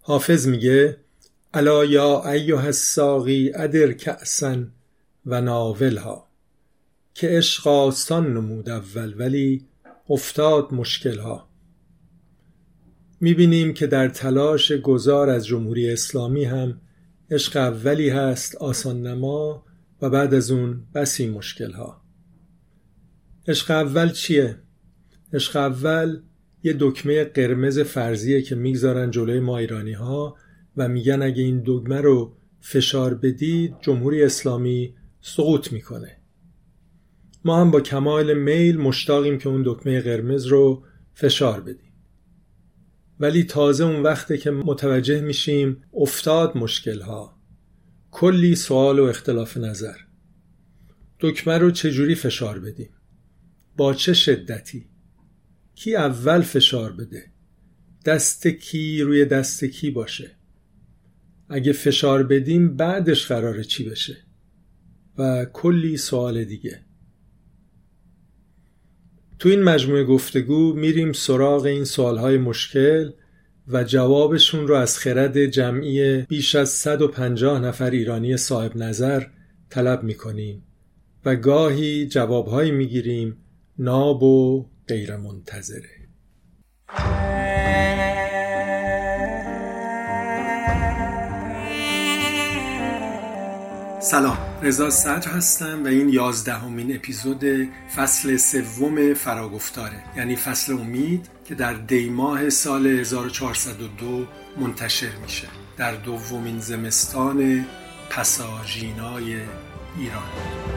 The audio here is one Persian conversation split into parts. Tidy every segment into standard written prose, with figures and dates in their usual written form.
حافظ میگه الا یا ایها الساقی ادر کأسا و ناولها، که عشق آسان نمود اول ولی افتاد مشکلها. میبینیم که در تلاش گذار از جمهوری اسلامی هم عشق اولی هست آسان نما و بعد از اون بسی مشکلها. عشق اول چیه؟ عشق اول یه دکمه قرمز فرضیه که میگذارن جلوی ما ایرانی ها و میگن اگه این دکمه رو فشار بدید جمهوری اسلامی سقوط میکنه. ما هم با کمال میل مشتاقیم که اون دکمه قرمز رو فشار بدیم. ولی تازه اون وقته که متوجه میشیم افتاد مشکلها، کلی سوال و اختلاف نظر. دکمه رو چجوری فشار بدیم؟ با چه شدتی؟ کی اول فشار بده؟ دست کی روی دست کی باشه؟ اگه فشار بدیم بعدش قراره چی بشه؟ و کلی سوال دیگه. تو این مجموعه گفتگو میریم سراغ این سوالهای مشکل و جوابشون رو از خرد جمعی بیش از 150 نفر ایرانی صاحب نظر طلب میکنیم و گاهی جوابهایی میگیریم ناب و غیر منتظره. سلام، رضا صدر هستم و این 11مین اپیزود فصل 3 فراگفتاره، یعنی فصل امید که در دی ماه سال 1402 منتشر میشه در دومین زمستان پساژینای ایران.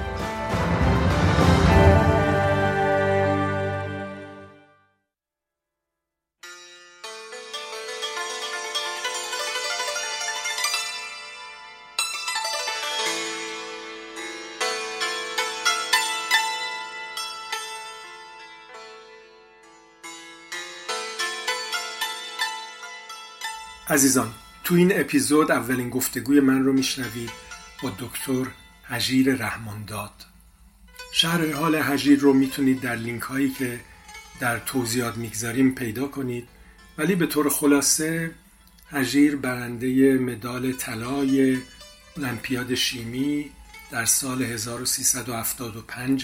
عزیزان، تو این اپیزود اولین گفتگوی من رو میشنوید با دکتر هجیر رحمانداد. شرح حال هجیر رو میتونید در لینک هایی که در توضیحات میگذاریم پیدا کنید، ولی به طور خلاصه هجیر برنده مدال طلای المپیاد شیمی در سال 1375،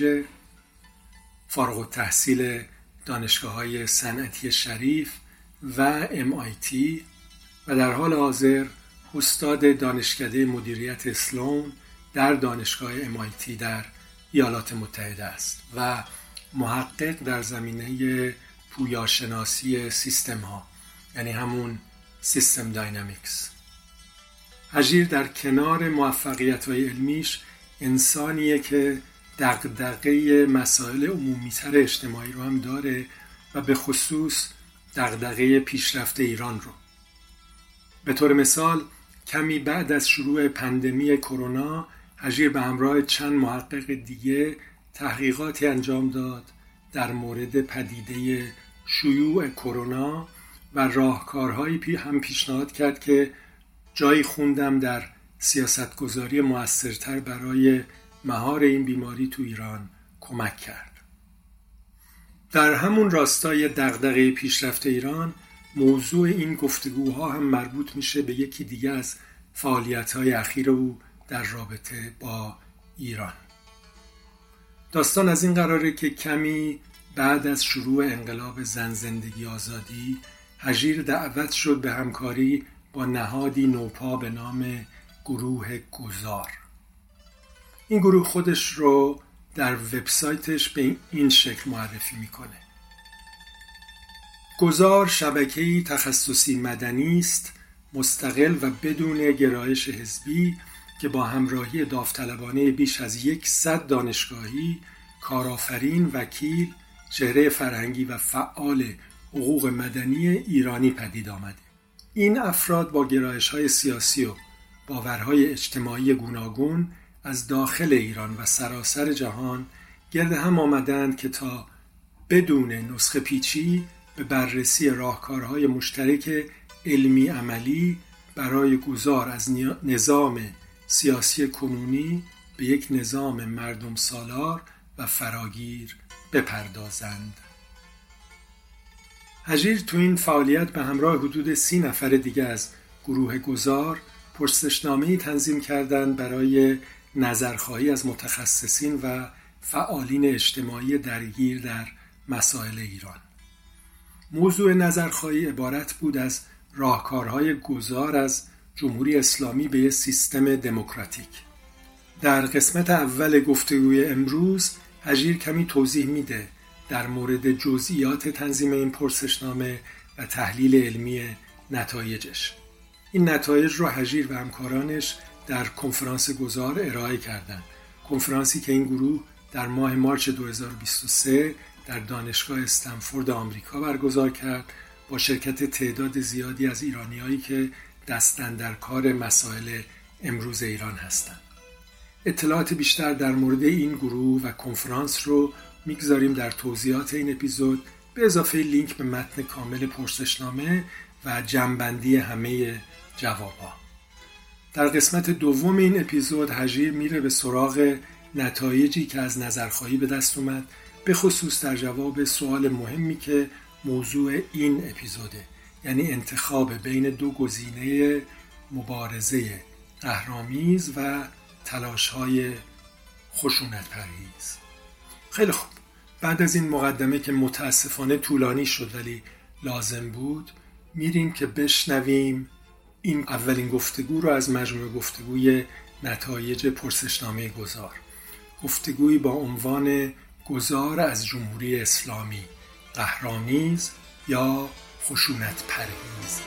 فارغ التحصیل دانشگاه‌های صنعتی شریف و MIT و در حال حاضر استاد دانشکده مدیریت اسلون در دانشگاه MIT در ایالات متحده است و محقق در زمینه پویاشناسی سیستم ها، یعنی همون سیستم داینامیکس. هجیر در کنار موفقیت‌های علمیش انسانیه که دغدغه مسائل عمومی‌تر اجتماعی رو هم داره و به خصوص دغدغه پیشرفت ایران رو. به طور مثال کمی بعد از شروع پاندمی کرونا، هجیر به همراه چند محقق دیگه تحقیقاتی انجام داد در مورد پدیده شیوع کرونا و راهکارهایی هم پیشنهاد کرد که جایی خوندم در سیاستگذاری مؤثرتر برای مهار این بیماری تو ایران کمک کرد. در همون راستای دغدغه پیشرفت ایران، موضوع این گفتگوها هم مربوط میشه به یکی دیگه از فعالیت‌های اخیر او در رابطه با ایران. داستان از این قراره که کمی بعد از شروع انقلاب زن زندگی آزادی، هجیر دعوت شد به همکاری با نهادی نوپا به نام گروه گذار. این گروه خودش رو در وبسایتش به این شکل معرفی میکنه: گذار شبکه‌ای تخصصی مدنی است، مستقل و بدون گرایش حزبی که با همراهی داوطلبانه بیش از 100 دانشگاهی، کارآفرین، وکیل، چهره فرهنگی و فعال حقوق مدنی ایرانی پدید آمده. این افراد با گرایش‌های سیاسی و باورهای اجتماعی گوناگون از داخل ایران و سراسر جهان گرد هم آمدند که تا بدون نسخه پیچی به بررسی راهکارهای مشترک علمی عملی برای گذار از نظام سیاسی کنونی به یک نظام مردم سالار و فراگیر بپردازند. هجیر تو این فعالیت به همراه حدود 30 نفر دیگه از گروه گذار پرسشنامه‌ای تنظیم کردند برای نظرخواهی از متخصصین و فعالین اجتماعی درگیر در مسائل ایران. موضوع نظرخواهی عبارت بود از راهکارهای گذار از جمهوری اسلامی به یک سیستم دموکراتیک. در قسمت اول گفتگوی امروز هجیر کمی توضیح میده در مورد جزئیات تنظیم این پرسشنامه و تحلیل علمی نتایجش. این نتایج رو هجیر و همکارانش در کنفرانس گذار ارائه کردند. کنفرانسی که این گروه در ماه مارس 2023 در دانشگاه استنفورد آمریکا برگزار کرد با شرکت تعداد زیادی از ایرانیایی که دستن در کار مسائل امروز ایران هستند. اطلاعات بیشتر در مورد این گروه و کنفرانس رو میگذاریم در توضیحات این اپیزود به اضافه لینک به متن کامل پرسشنامه و جمع‌بندی همه جوابها. در قسمت دوم این اپیزود هجیر میره به سراغ نتایجی که از نظرخواهی به دست اومد، به خصوص در جواب سوال مهمی که موضوع این اپیزوده، یعنی انتخاب بین دو گزینه مبارزه قهرآمیز و تلاش‌های خشونت پرهیز. خیلی خوب، بعد از این مقدمه که متاسفانه طولانی شد ولی لازم بود، میریم که بشنویم این اولین گفتگو رو از مجموعه گفتگوی نتایج پرسشنامه گذار. گفتگویی با عنوان گذار از جمهوری اسلامی، قهرآمیز یا خشونت پرهیز.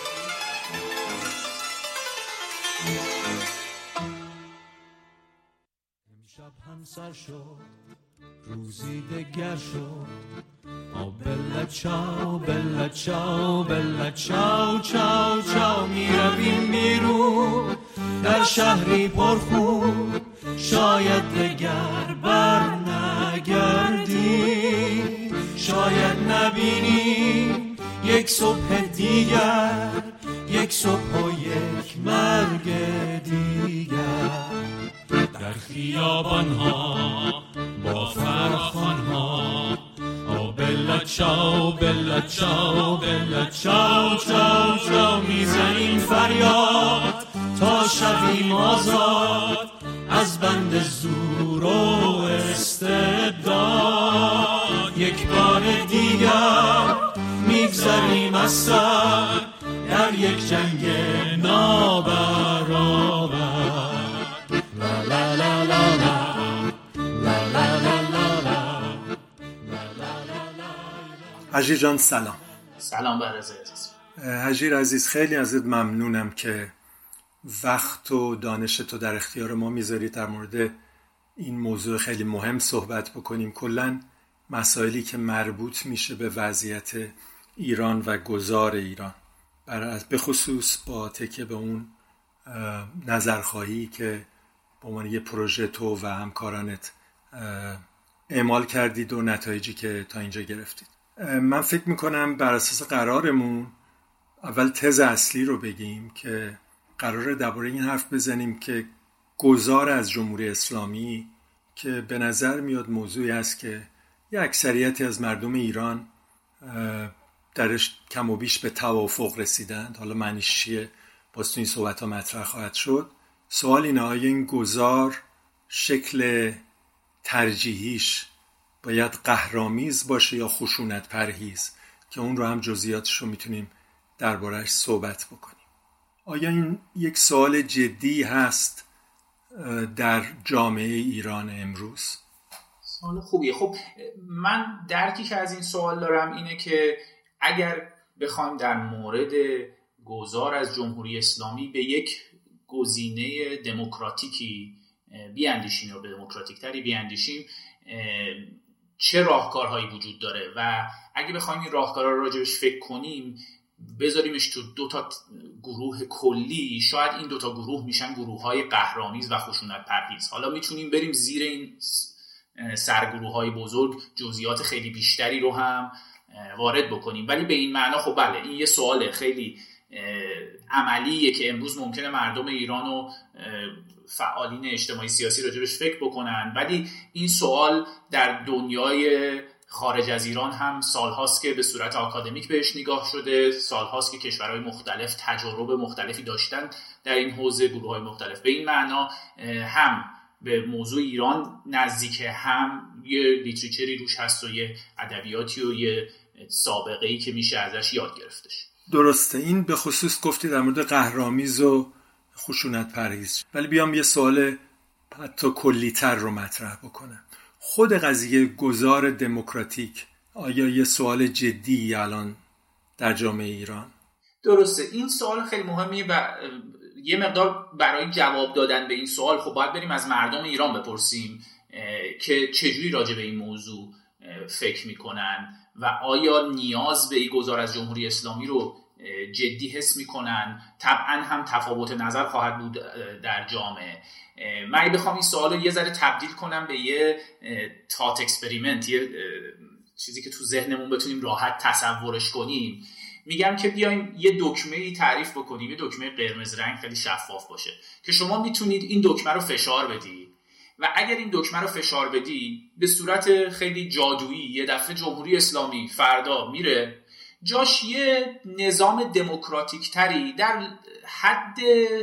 امشب هم سر شد، روزی دگر شد. بلا چاو بلا چاو بلا چاو چاو چاو، میرویم بیرون در شهری پرخون، شاید دگر بر نگردی، شاید نبینی یک صبح دیگر، یک صبح و یک مرگ دیگر. در خیابان‌ها با فراخوان‌ها، بلا چاو بلا چاو بلا چاو چاو چاو، میزنیم فریاد تا شویم آزاد از بند زور و استبداد. یک بار دیگر میگذریم از سر در یک جنگ نابرابر. لا لا لا لا لا لا لا لا لا. هجیر جان سلام. سلام بر عزیز. هجیر عزیز، خیلی ازت ممنونم که وقت و دانش تو در اختیار ما میذاری در مورد این موضوع خیلی مهم صحبت بکنیم. کلاً مسائلی که مربوط میشه به وضعیت ایران و گذار ایران، به خصوص با تکیه به اون نظرخواهی که به عنوان یه پروژه تو و همکارانت اعمال کردید و نتایجی که تا اینجا گرفتید. من فکر میکنم بر اساس قرارمون اول تز اصلی رو بگیم که قراره درباره این حرف بزنیم که گذار از جمهوری اسلامی، که به نظر میاد موضوعی است که یه اکثریتی از مردم ایران درش کم و بیش به توافق رسیدند. حالا معنیش چیه باز تو این صحبت ها مطرح خواهد شد. سوال اینه آیا این گذار شکل ترجیحیش باید قهرآمیز باشه یا خشونت پرهیز، که اون رو هم جزئیاتش رو میتونیم درباره‌اش صحبت بکنیم. آیا این یک سوال جدی هست در جامعه ایران امروز؟ سوال خوبیه. خب من درکی که از این سوال دارم اینه که اگر بخوایم در مورد گذار از جمهوری اسلامی به یک گزینه دموکراتیکی بیاندیشیم یا به دموکراتیک تری بیاندیشیم، چه راهکارهایی وجود داره و اگه بخوایم این راهکارها رو راجبش فکر کنیم بذاریمش تو دو تا گروه کلی، شاید این دو تا گروه میشن گروه‌های قهرآمیز و خشونت پرهیز. حالا میتونیم بریم زیر این سرگروه‌های بزرگ جزئیات خیلی بیشتری رو هم وارد بکنیم، ولی به این معنا خب بله این یه سوال خیلی عملیه که امروز ممکنه مردم ایران و فعالین اجتماعی سیاسی راجبش فکر بکنن، ولی این سوال در دنیای خارج از ایران هم سالهاست که به صورت آکادمیک بهش نگاه شده، سالهاست که کشورهای مختلف تجارب مختلفی داشتن در این حوزه، گروه‌های مختلف. به این معنا هم به موضوع ایران نزدیکه، هم یه لیتریچری روش هست و یه ادبیاتی و یه سابقه‌ای که میشه ازش یاد گرفتش. درسته. این به خصوص گفتی در مورد قهرآمیز و خشونت پرهیز، ولی بیام یه سوال حتی کلی‌تر رو مطرح بکنم. خود قضیه گذار دموکراتیک آیا یه سوال جدی الان در جامعه ایران؟ درسته. این سوال خیلی مهمیه و یه مقدار برای جواب دادن به این سوال خب باید بریم از مردم ایران بپرسیم که چجوری راجع به این موضوع فکر میکنن و آیا نیاز به این گذار از جمهوری اسلامی رو جدی حس میکنن. طبعا هم تفاوت نظر خواهد بود در جامعه. من بخوام این سوال رو یه ذره تبدیل کنم به یه تات اکسپریمنت، یه چیزی که تو ذهنمون بتونیم راحت تصورش کنیم، میگم که بیایم یه دکمه‌ای تعریف بکنیم، یه دکمه قرمز رنگ خیلی شفاف باشه که شما میتونید این دکمه رو فشار بدی و اگر این دکمه رو فشار بدی به صورت خیلی جادویی یه دفعه جمهوری اسلامی فردا میره جاش یه نظام دموکراتیک تری در حد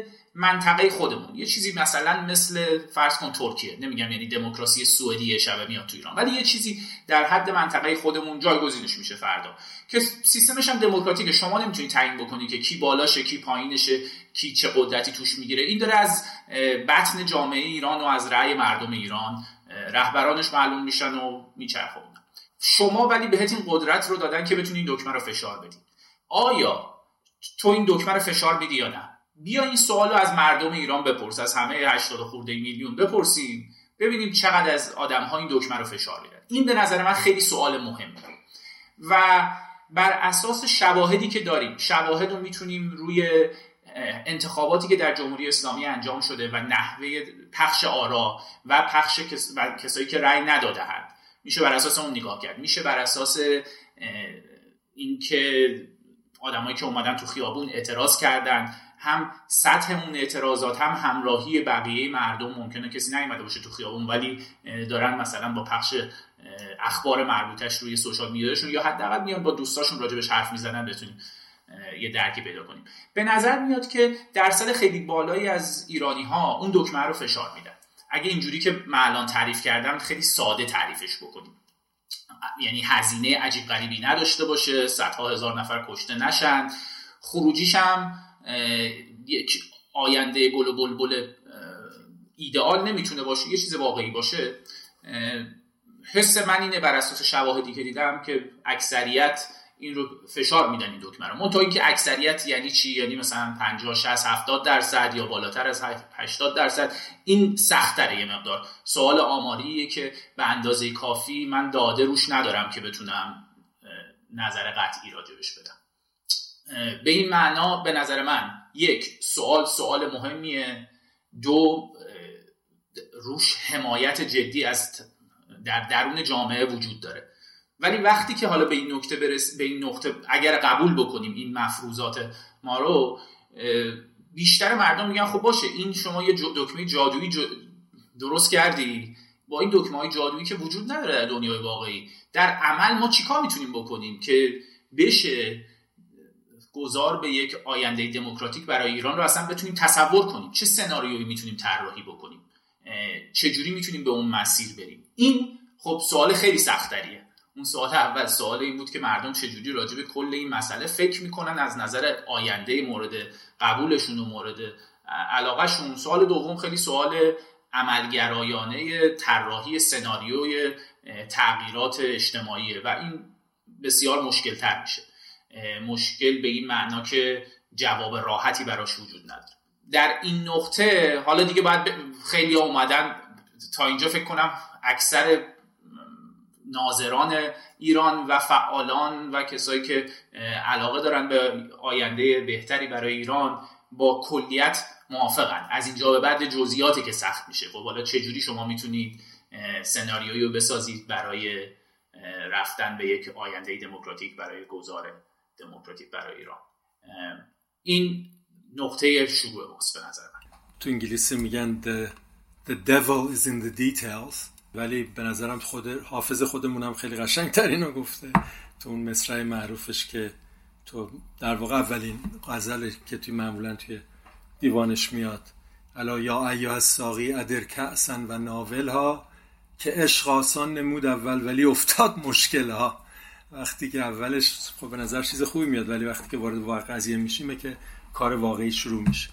منطقه خودمون، یه چیزی مثلا مثل فرض کن ترکیه، نمیگم یعنی دموکراسی سوئدی شبه میاد تو ایران، ولی یه چیزی در حد منطقه خودمون جایگزینش میشه فردا که سیستمش هم دموکراتیکه. شما نمیتونی تعیین بکنی که کی بالاشه کی پایینشه، کی چه قدرتی توش میگیره. این داره از بطن جامعه ایران و از رأی مردم ایران، رهبرانش معلوم میشن و میچرخن. شما ولی بهت این قدرت رو دادن که بتونی این دکمه رو فشار بدی. آیا تو این دکمه رو فشار میدی یا نه؟ بیا این سوال رو از مردم ایران بپرس، از همه 80 خورده میلیون بپرسیم ببینیم چقدر از آدم‌ها این دکمه رو فشار میدن. این به نظر من خیلی سوال مهمه و بر اساس شواهدی که داریم، شواهد رو میتونیم روی انتخاباتی که در جمهوری اسلامی انجام شده و نحوه پخش آرا و پخش کسایی که رأی نداده‌اند میشه بر اساس اون نگاه کرد. میشه بر اساس اینکه آدمایی که اومدن تو خیابون اعتراض کردن، هم سطح اون اعتراضات هم همراهی بقیه مردم، ممکنه کسی نیومده باشه تو خیابون ولی دارن مثلا با پخش اخبار مربوطش روی سوشال میدیاشون یا حداقل میان با دوستاشون راجبش حرف میزنن، بتونیم یه درکی پیدا کنیم. به نظر میاد که درصد خیلی بالایی از ایرانی‌ها اون دکمه رو فشار میدن. اگه اینجوری که من الان تعریف کردم خیلی ساده تعریفش بکنیم، یعنی هزینه عجیب غریبی نداشته باشه، صدها هزار نفر کشته نشن، خروجیش هم یک آینده گل و بلبل ایدئال نمیتونه باشه، یه چیز واقعی باشه. حس من اینه بر اساس شواهدی که دیدم که اکثریت این رو فشار میدن این دکمه رو. منتها اینکه اکثریت یعنی چی؟ یعنی مثلا 50 60 70% یا بالاتر از 80%؟ این سخت‌تره یه مقدار. سوال آماریه که به اندازه کافی من داده روش ندارم که بتونم نظر قطعی راجبش بدم. به این معنا به نظر من یک، سوال مهمیه، دو، روش حمایت جدی از در درون جامعه وجود داره. ولی وقتی که حالا به این نقطه اگر قبول بکنیم این مفروضات ما رو، بیشتر مردم میگن خب باشه این شما یه دکمه جادویی درست کردی، با این دکمه‌های جادویی که وجود نداره در دنیای واقعی، در عمل ما چیکار میتونیم بکنیم که بشه گذار به یک آینده دموکراتیک برای ایران رو اصلا بتونیم تصور کنیم؟ چه سناریویی میتونیم طراحی بکنیم؟ چجوری میتونیم به اون مسیر بریم؟ این خب سوال خیلی سخت‌تریه. اون سوال اول سوال این بود که مردم چجوری راجع به کل این مسئله فکر میکنن از نظر آینده مورد قبولشون و مورد علاقهشون. سوال دوم خیلی سوال عملگرایانه طراحی سناریوی تغییرات اجتماعیه و این بسیار مشکل تر میشه. مشکل به این معنا که جواب راحتی براش وجود نداره. در این نقطه حالا دیگه باید خیلی اومدن تا اینجا، فکر کنم اکثر ناظران ایران و فعالان و کسایی که علاقه دارن به آینده بهتری برای ایران با کلیت موافقن. از اینجا به بعد جزئیاتی که سخت میشه. خب حالا چجوری شما میتونید سناریویی رو بسازید برای رفتن به یک آینده دموکراتیک، برای گذار دموکراتیک برای ایران؟ این نقطه شروع ماست به نظر من. تو انگلیسی میگن the devil is in the details. ولی به نظرم خود حافظ خودمونم خیلی قشنگ‌تر اینو گفته تو اون مصرع معروفش که تو در واقع اولین غزل که توی معمولا توی دیوانش میاد، الا یا ایها الساقی ادر کأسا و ناولها، که عشق آسان نمود اول ولی افتاد مشکلها. وقتی که اولش خب به نظر چیز خوبی میاد، ولی وقتی که وارد قضیه میشیم که کار واقعی شروع میشه.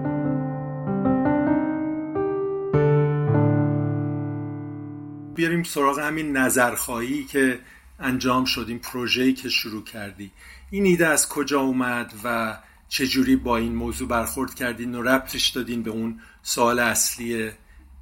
بیاریم سراغ همین نظرخواهی که انجام شد، این پروژه‌ای که شروع کردی. این ایده از کجا اومد و چجوری با این موضوع برخورد کردین و ربطش دادین به اون سوال اصلی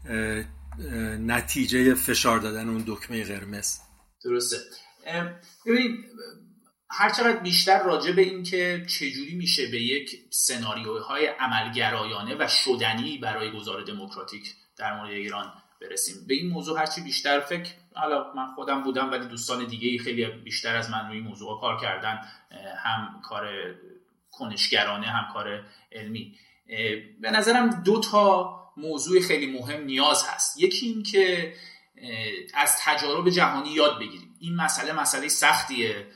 نتیجه فشار دادن اون دکمه قرمز؟ درسته. ببینید هر چقدر بیشتر راجع به این که چجوری میشه به یک سناریوهای عملگرایانه و شدنی برای گذار دموکراتیک در مورد ایران برسیم، به این موضوع هرچی بیشتر فکر، حالا من خودم بودم ولی دوستان دیگه خیلی بیشتر از من روی موضوع کار کردن، هم کار کنشگرانه هم کار علمی. به نظرم 2 تا موضوع خیلی مهم نیاز هست. یکی این که از تجارب جهانی یاد بگیریم. این مسئله سختیه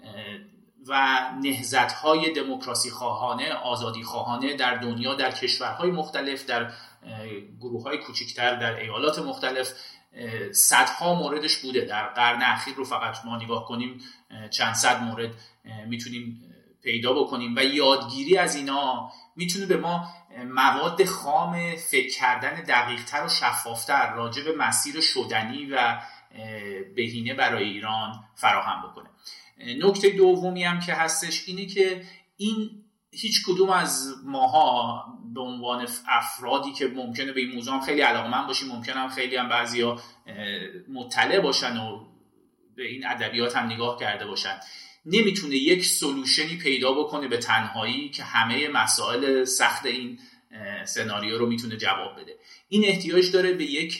و نهضت‌های دموکراسی خواهانه، آزادی خواهانه در دنیا، در کشورهای مختلف، در گروه‌های کوچکتر، در ایالات مختلف صدها موردش بوده. در قرن اخیر رو فقط ما نگاه کنیم چند صد مورد میتونیم پیدا بکنیم و یادگیری از اینا میتونه به ما مواد خام فکر کردن دقیق‌تر و شفافتر راجع به مسیر شدنی و بهینه برای ایران فراهم بکنه. نکته دومی هم که هستش اینه که این هیچ کدوم از ماها به عنوان افرادی که ممکنه به این موضوع هم خیلی علاقه‌مند باشیم، ممکنه هم خیلی هم بعضیا مطلع باشن و به این ادبیات هم نگاه کرده باشن، نمیتونه یک سولوشنی پیدا بکنه به تنهایی که همه مسائل سخت این سناریو رو میتونه جواب بده. این احتیاج داره به یک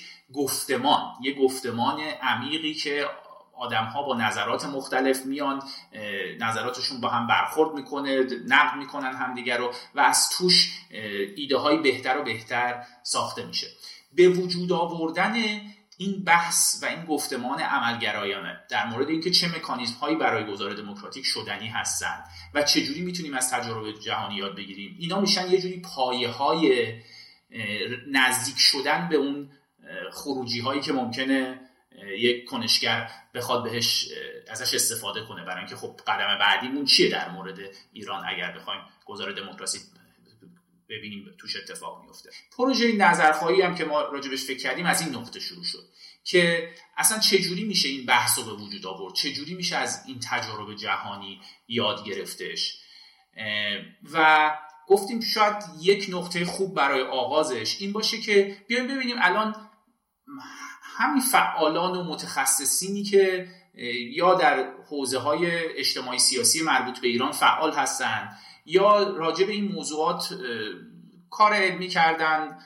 گفتمان عمیقی که آدم‌ها با نظرات مختلف میان، نظراتشون با هم برخورد میکنه، نقد میکنن همدیگر رو و از توش ایده های بهتر و بهتر ساخته میشه. به وجود آوردن این بحث و این گفتمان عملگرایانه در مورد اینکه چه مکانیزم هایی برای گذار دموکراتیک شدنی هستن و چجوری میتونیم از تجربه جهانی یاد بگیریم، اینا میشن یه جوری پایه های نزدیک شدن به اون خروجی هایی که ممکنه یک کنشگر بخواد بهش ازش استفاده کنه برای اینکه خب قدم بعدیمون چیه در مورد ایران اگر بخوایم گذار دموکراسی ببینیم توش اتفاق میفته. پروژه نظرخواهی هم که ما راجبش فکر کردیم از این نقطه شروع شد که اصلا چجوری میشه این بحث رو به وجود آورد، چجوری میشه از این تجارب جهانی یاد گرفتش و گفتیم شاید یک نقطه خوب برای آغازش این باشه که بیایم ببینیم الان همین فعالان و متخصصینی که یا در حوزه‌های اجتماعی سیاسی مربوط به ایران فعال هستن یا راجع به این موضوعات کار علمی کردن،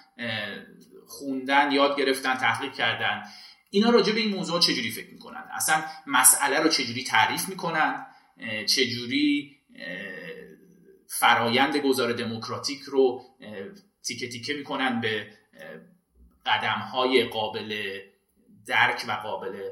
خوندن، یاد گرفتن، تحقیق کردن، اینا راجع به این موضوعات چجوری فکر میکنن، اصلا مسئله رو چجوری تعریف میکنن، چجوری فرایند گذار دموکراتیک رو تیکه تیکه میکنن به قدم‌های قابل درک و قابل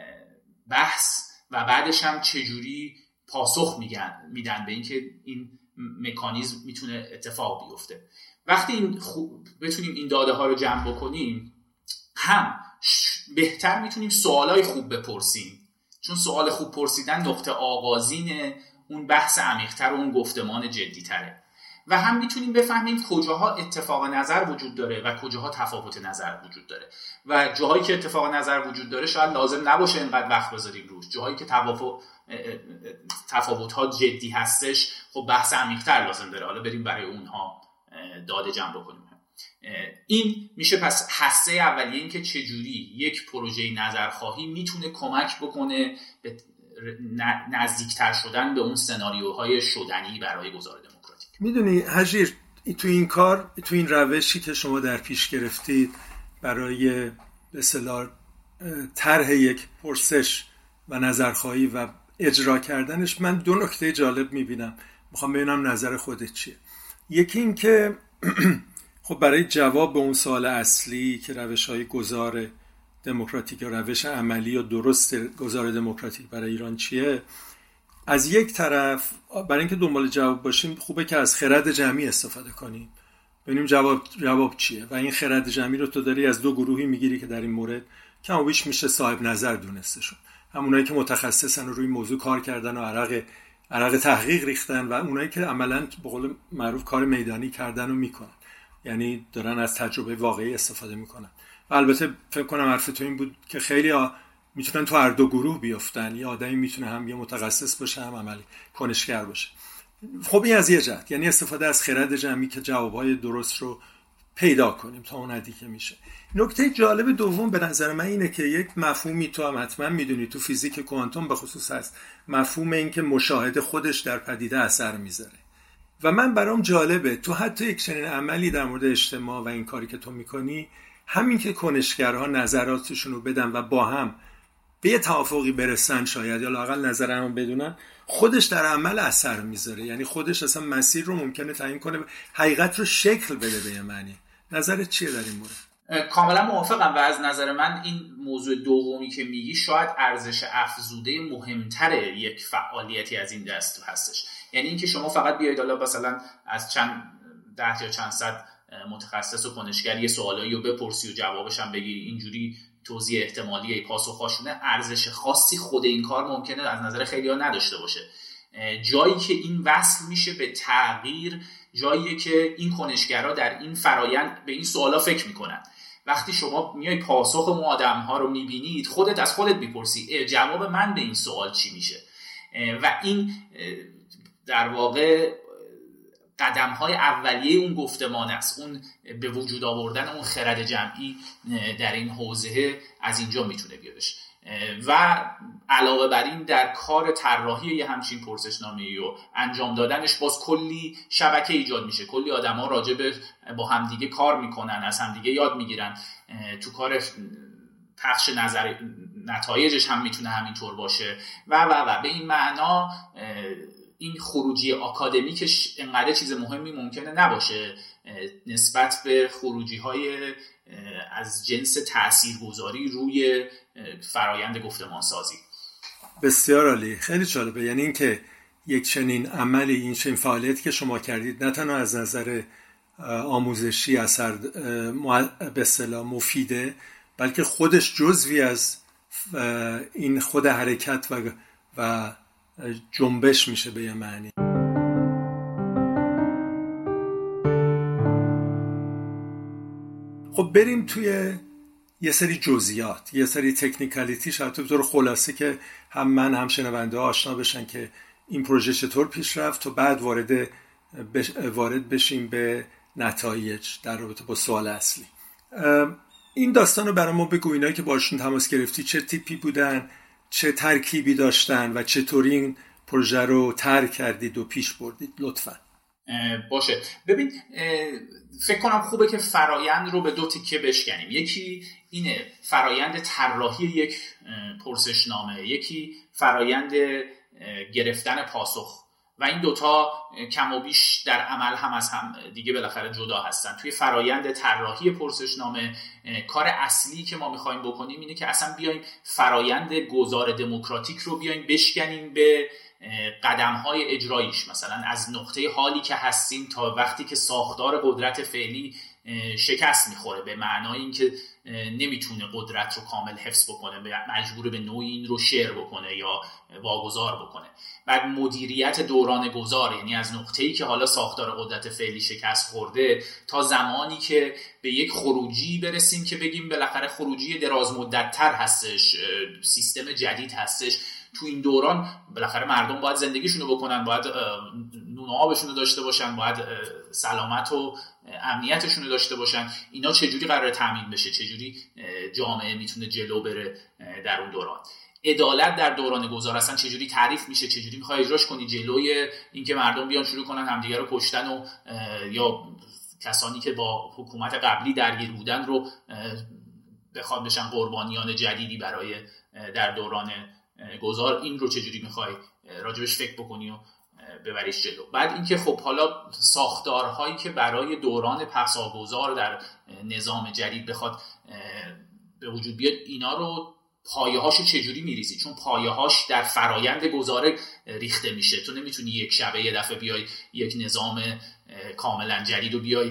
بحث و بعدش هم چجوری پاسخ میدن به اینکه این مکانیزم میتونه اتفاق بیفته. وقتی بتونیم این داده ها رو جمع بکنیم هم بهتر میتونیم سوالای خوب بپرسیم، چون سوال خوب پرسیدن نقطه آغازین اون بحث عمیق‌تر و اون گفتمان جدی‌تره و هم میتونیم بفهمیم کجاها اتفاق نظر وجود داره و کجاها تفاوت نظر وجود داره و جاهایی که اتفاق نظر وجود داره شاید لازم نباشه اینقدر وقت بذاریم روش، جاهایی که تفاوت‌ها جدی هستش خب بحث عمیق‌تر لازم داره، حالا بریم برای اونها داده جمع بکنیم. این میشه پس هسته اولیه، این که چجوری یک پروژه نظرخواهی میتونه کمک بکنه به نزدیکتر شدن به اون سناریوهای شدنی برای گذار دموکراتیک. میدونی هجیر، تو این کار، تو این روشی که شما در پیش گرفتید برای به اصطلاح طرح یک پرسش و نظرخواهی و اجرا کردنش، من 2 نکته جالب میبینم، میخوام ببینم نظر خودت چیه. یکی این که خب برای جواب به اون سوال اصلی که روش‌های گذار دموکراتیک یا روش عملی یا درست گذار دموکراتیک برای ایران چیه، از یک طرف برای اینکه دنبال جواب باشیم خوبه که از خرد جمعی استفاده کنیم، ببینیم جواب چیه و این خرد جمعی رو تو داری از دو گروهی میگیری که در این مورد کم و بیش میشه صاحب نظر دونسته شد. همونایی که متخصصن و روی موضوع کار کردن و عرق تحقیق ریختن و اونایی که عملاً به قول معروف کار میدانی کردن و میکنن، یعنی دارن از تجربه واقعی استفاده میکنن. و البته فکر کنم حرف تو این بود که خیلی‌ها میتونن تو هر دو گروه بیافتن، یه آدمی میتونه هم یه متخصص باشه هم عملی کنشگر باشه. خب این از یه جهت، یعنی استفاده از خرد جمعی که جوابهای درست رو پیدا کنیم تا اون حدی که میشه. نکته جالب دوم به نظر من اینه که یک مفهومی تو هم حتما میدونی تو فیزیک کوانتوم به خصوص هست، مفهوم این که مشاهده خودش در پدیده اثر میذاره و من برام جالبه تو حتی یک چنین عملی در مورد اجتماع و این کاری که تو میکنی، همین که کنشگرها نظراتشون رو بدن و با هم به یه توافقی برسن شاید یا لااقل نظرمو بدونن، خودش در عمل اثر میذاره، یعنی خودش اصلا مسیر رو ممکنه تعیین کنه، حقیقت رو شکل بده به یه معنی. نظرت چیه در این مورد؟ کاملا موافقم و از نظر من این موضوع دومی که میگی شاید ارزش افزوده مهمتر یک فعالیتی از این دست هستش. یعنی اینکه شما فقط بیاید حالا مثلا از چند ده یا چند صد متخصص و کنشگر یه سوالایی رو بپرسی و جوابش هم بگیری، اینجوری توضیح احتمالی پاسخ‌هاشونه، ارزش خاصی خود این کار ممکنه از نظر خیلی‌ها نداشته باشه. جایی که این وصل میشه به تغییر، جایی که این کنشگرها در این فرایند به این سوالا فکر میکنن. وقتی شما میای پاسخ اون آدم‌ها رو میبینید، خودت از خودت میپرسی جواب من به این سوال چی میشه؟ و این در واقع قدم‌های اولیه اون گفتمان است، اون به وجود آوردن اون خرد جمعی در این حوزه از اینجا میتونه بیادش. و علاوه بر این در کار طراحی یه همچین پرسشنامه‌ای و انجام دادنش باز کلی شبکه ایجاد میشه، کلی آدم‌ها راجع به با همدیگه کار میکنن، از همدیگه یاد میگیرن، تو کار پخش نتایجش هم میتونه همینطور باشه و به این معنا این خروجی آکادمیکش انقدر چیز مهمی ممکنه نباشه نسبت به خروجی‌های از جنس تاثیرگذاری روی فرایند گفتمان سازی. بسیار عالی، خیلی جالبه. یعنی اینکه یک چنین عملی، این چنین فعالیتی که شما کردید نه تنها از نظر آموزشی اثر به اصطلاح مفیده، بلکه خودش جزوی از این خود حرکت و جنبش میشه به یه معنی. خب بریم توی یه سری جزئیات، یه سری تکنیکالیتی، شاید به طور خلاصه که هم من هم شنونده ها آشنا بشن که این پروژه چطور پیش رفت و بعد وارد بشیم به نتایج در رابطه با سوال اصلی. این داستان رو برای ما بگو، اینایی که باشون تماس گرفتی چه تیپی بودن، چه ترکیبی داشتن و چطوری این پروژه رو طرح کردید و پیش بردید، لطفاً. باشه. ببین، فکر کنم خوبه که فرایند رو به دو تیکه بشکنیم. یکی اینه فرایند طراحی یک پرسشنامه، یکی فرایند گرفتن پاسخ و این دوتا کم و بیش در عمل هم از هم دیگه بالاخره جدا هستن. توی فرایند طراحی پرسشنامه کار اصلی که ما میخوایم بکنیم اینه که اصلا بیایم فرایند گذار دموکراتیک رو بیایم بشکنیم به قدم‌های اجراییش، مثلا از نقطه حالی که هستیم تا وقتی که ساختار قدرت فعلی شکست میخوره، به معنای اینکه نمیتونه قدرت رو کامل حفظ بکنه، مجبور به نوعی این رو شیر بکنه یا واگذار بکنه. بعد مدیریت دوران گذار، یعنی از نقطه‌ای که حالا ساختار قدرت فعلی شکست خورده تا زمانی که به یک خروجی برسیم که بگیم بالاخره خروجی دراز مدت‌تر هستش، سیستم جدید هستش. تو این دوران بالاخره مردم باید زندگیشونو بکنن، باید نون و آبشونو داشته باشن، باید سلامت و امنیتشونو داشته باشن. اینا چجوری قراره تامین بشه؟ چجوری جامعه میتونه جلو بره در اون دوران؟ عدالت در دوران گذار اصلا چجوری تعریف میشه؟ چجوری میخوای اجراش کنی جلوی اینکه مردم بیان شروع کنن همدیگه رو کشتن و یا کسانی که با حکومت قبلی درگیر بودن رو بخواد بشن قربانیان جدیدی برای در دوران گذار؟ این رو چجوری میخوای راجبش فکر بکنی و ببریش جلو؟ بعد اینکه خب حالا ساختارهایی که برای دوران پساگذار در نظام جدید بخواد به وجود بیاد، اینا رو پایه‌هاشو چجوری میریزی؟ چون پایه‌هاش در فرایند گذار ریخته میشه. تو نمیتونی یک شبه یه دفعه بیای یک نظام کاملا جدید رو بیای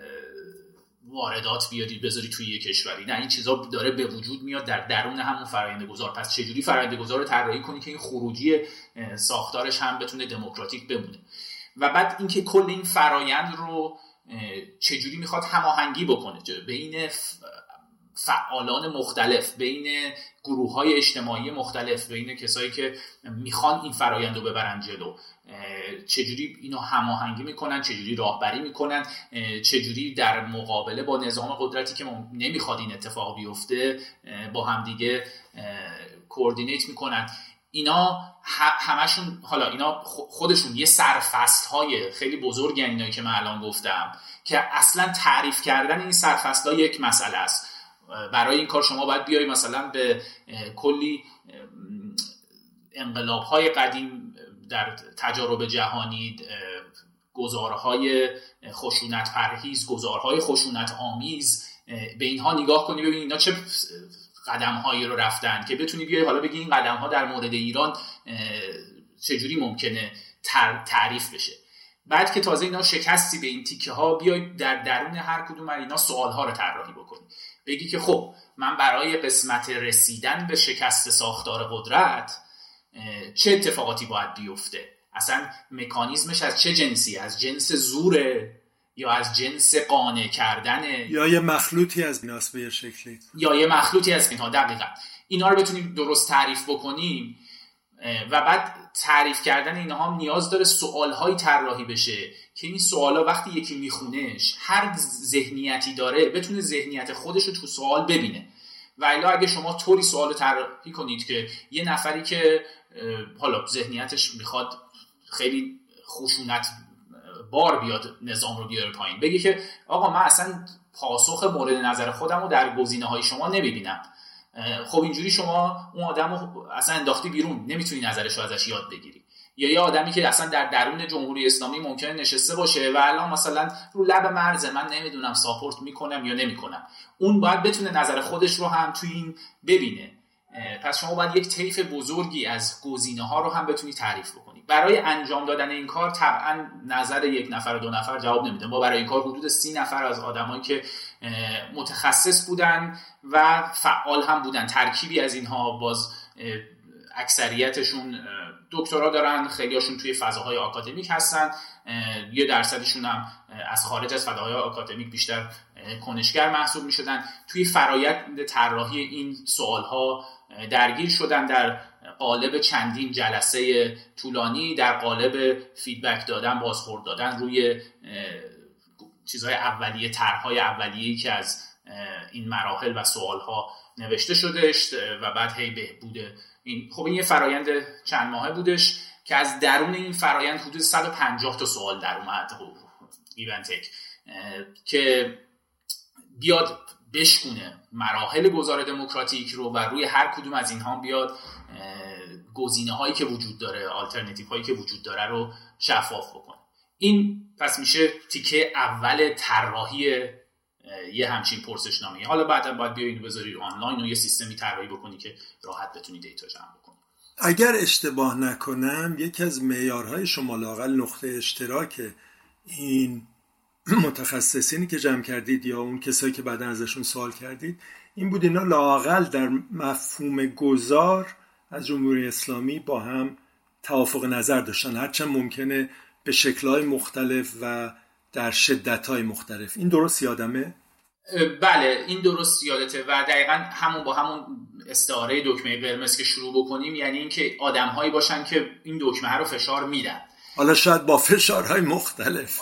واردات بیاری بذاری توی یک کشوری. نه، این چیزا داره به وجود میاد در درون همون فرآیند گذار. پس چجوری فرآیند گذار رو طراحی کنی که این خروجی ساختارش هم بتونه دموکراتیک بمونه؟ و بعد اینکه کل این فرآیند رو چجوری میخواد هماهنگی بکنه بین فعالان مختلف، بین گروه‌های اجتماعی مختلف، بین کسایی که میخوان این فرآیند رو ببرن جلو، چجوری اینو هماهنگی میکنن، چجوری راهبری میکنن، چجوری در مقابله با نظام قدرتی که نمیخواد این اتفاق بیفته با همدیگه کوردینیت میکنن. اینا همشون، حالا اینا خودشون یه سرفصل‌های خیلی بزرگن اینایی که من الان گفتم، که اصلا تعریف کردن این سرفصل‌ها یک مسئله است. برای این کار شما باید بیایی مثلا به کلی انقلاب‌های قدیم در تجارب جهانی، گذارهای خشونت پرهیز، گذارهای خشونت آمیز، به اینها نگاه کنی ببین اینا چه قدم‌هایی رو رفتن که بتونی بیای حالا بگی این قدم‌ها در مورد ایران چجوری ممکنه تعریف بشه. بعد که تازه اینا شکستی به این تیکه ها، بیای در درون هر کدوم از اینا سوال‌ها رو طراحی بکنی. بگی که خب من برای قسمت رسیدن به شکست ساختار قدرت چه اتفاقاتی باید بیفته؟ اصلا مکانیزمش از چه جنسی؟ از جنس زوره یا از جنس قانع کردنه یا یه مخلوطی از ایناست به یه شکلی، یا یه مخلوطی از اینها. دقیقاً اینا رو بتونیم درست تعریف بکنیم و بعد تعریف کردن اینها هم نیاز داره سوال‌هایی طراحی بشه که این سوالا وقتی یکی میخونهش، هر ذهنیتی داره بتونه ذهنیت خودش رو تو سوال ببینه. و الا اگه شما طوری سوال طراحی کنید که یه نفری که حالا ذهنیتش میخواد خیلی خشونت بار بیاد نظام رو بیاره پایین، بگی که آقا من اصلا پاسخ مورد نظر خودم رو در گزینه‌های شما نمیبینم، خب اینجوری شما اون آدم رو اصلا انداختی بیرون، نمیتونی نظرش رو ازش یاد بگیری. یا یه آدمی که اصلا در درون جمهوری اسلامی ممکنه نشسته باشه و الان مثلا رو لب مرز، من نمیدونم ساپورت میکنم یا نمیکنم، اون باید بتونه نظر خودش رو هم توی این ببینه. پس شما باید یک طیف بزرگی از گزینه ها رو هم بتونی تعریف بکنی. برای انجام دادن این کار طبعا نظر یک نفر و دو نفر جواب نمیده. ما برای این کار حدود 30 نفر از آدمایی که متخصص بودن و فعال هم بودن، ترکیبی از اینها، باز اکثریتشون دکترا دارن، خیلیاشون توی فضاهای آکادمیک هستن، یه درصدشون هم از خارج از فضاهای آکادمیک بیشتر کنشگر محسوب میشدن. توی فرایند طراحی این سوالها درگیر شدن در قالب چندین جلسه طولانی، در قالب فیدبک دادن، بازخورد دادن روی چیزهای اولیه، طرح‌های اولیه‌ای که از این مراحل و سوالها نوشته شدش و بعد هی بهبود این. خب این یه فرایند چند ماهه بودش که از درون این فرایند حدود 150 تا سوال در اومد ایون تک که بیاد بشکونه مراحل گذار دموکراتیک رو و روی هر کدوم از اینها بیاد گزینه هایی که وجود داره، آلترناتیو هایی که وجود داره رو شفاف بکنه. این پس میشه تیکه اول طراحی یه همچین پرسشنامه. حالا بعدا باید بیای اینو بذاری آنلاین و یه سیستمی طراحی بکنی که راحت بتونی دیتا جمع بکنی. اگر اشتباه نکنم یکی از معیارهای شما لااقل نقطه اشتراک این متخصصینی که جمع کردید یا اون کسایی که بعدا ازشون سوال کردید این بود اینا لااقل در مفهوم گذار از جمهوری اسلامی با هم توافق نظر داشتن، هرچند ممکنه به شکل‌های مختلف و در شدت‌های مختلف. این درست یادمه؟ بله این درست یادته و دقیقاً همون با همون استعاره دکمه قرمز که شروع بکنیم، یعنی اینکه آدم‌هایی باشن که این دکمه رو فشار میدن. حالا شاید با فشارهای مختلف.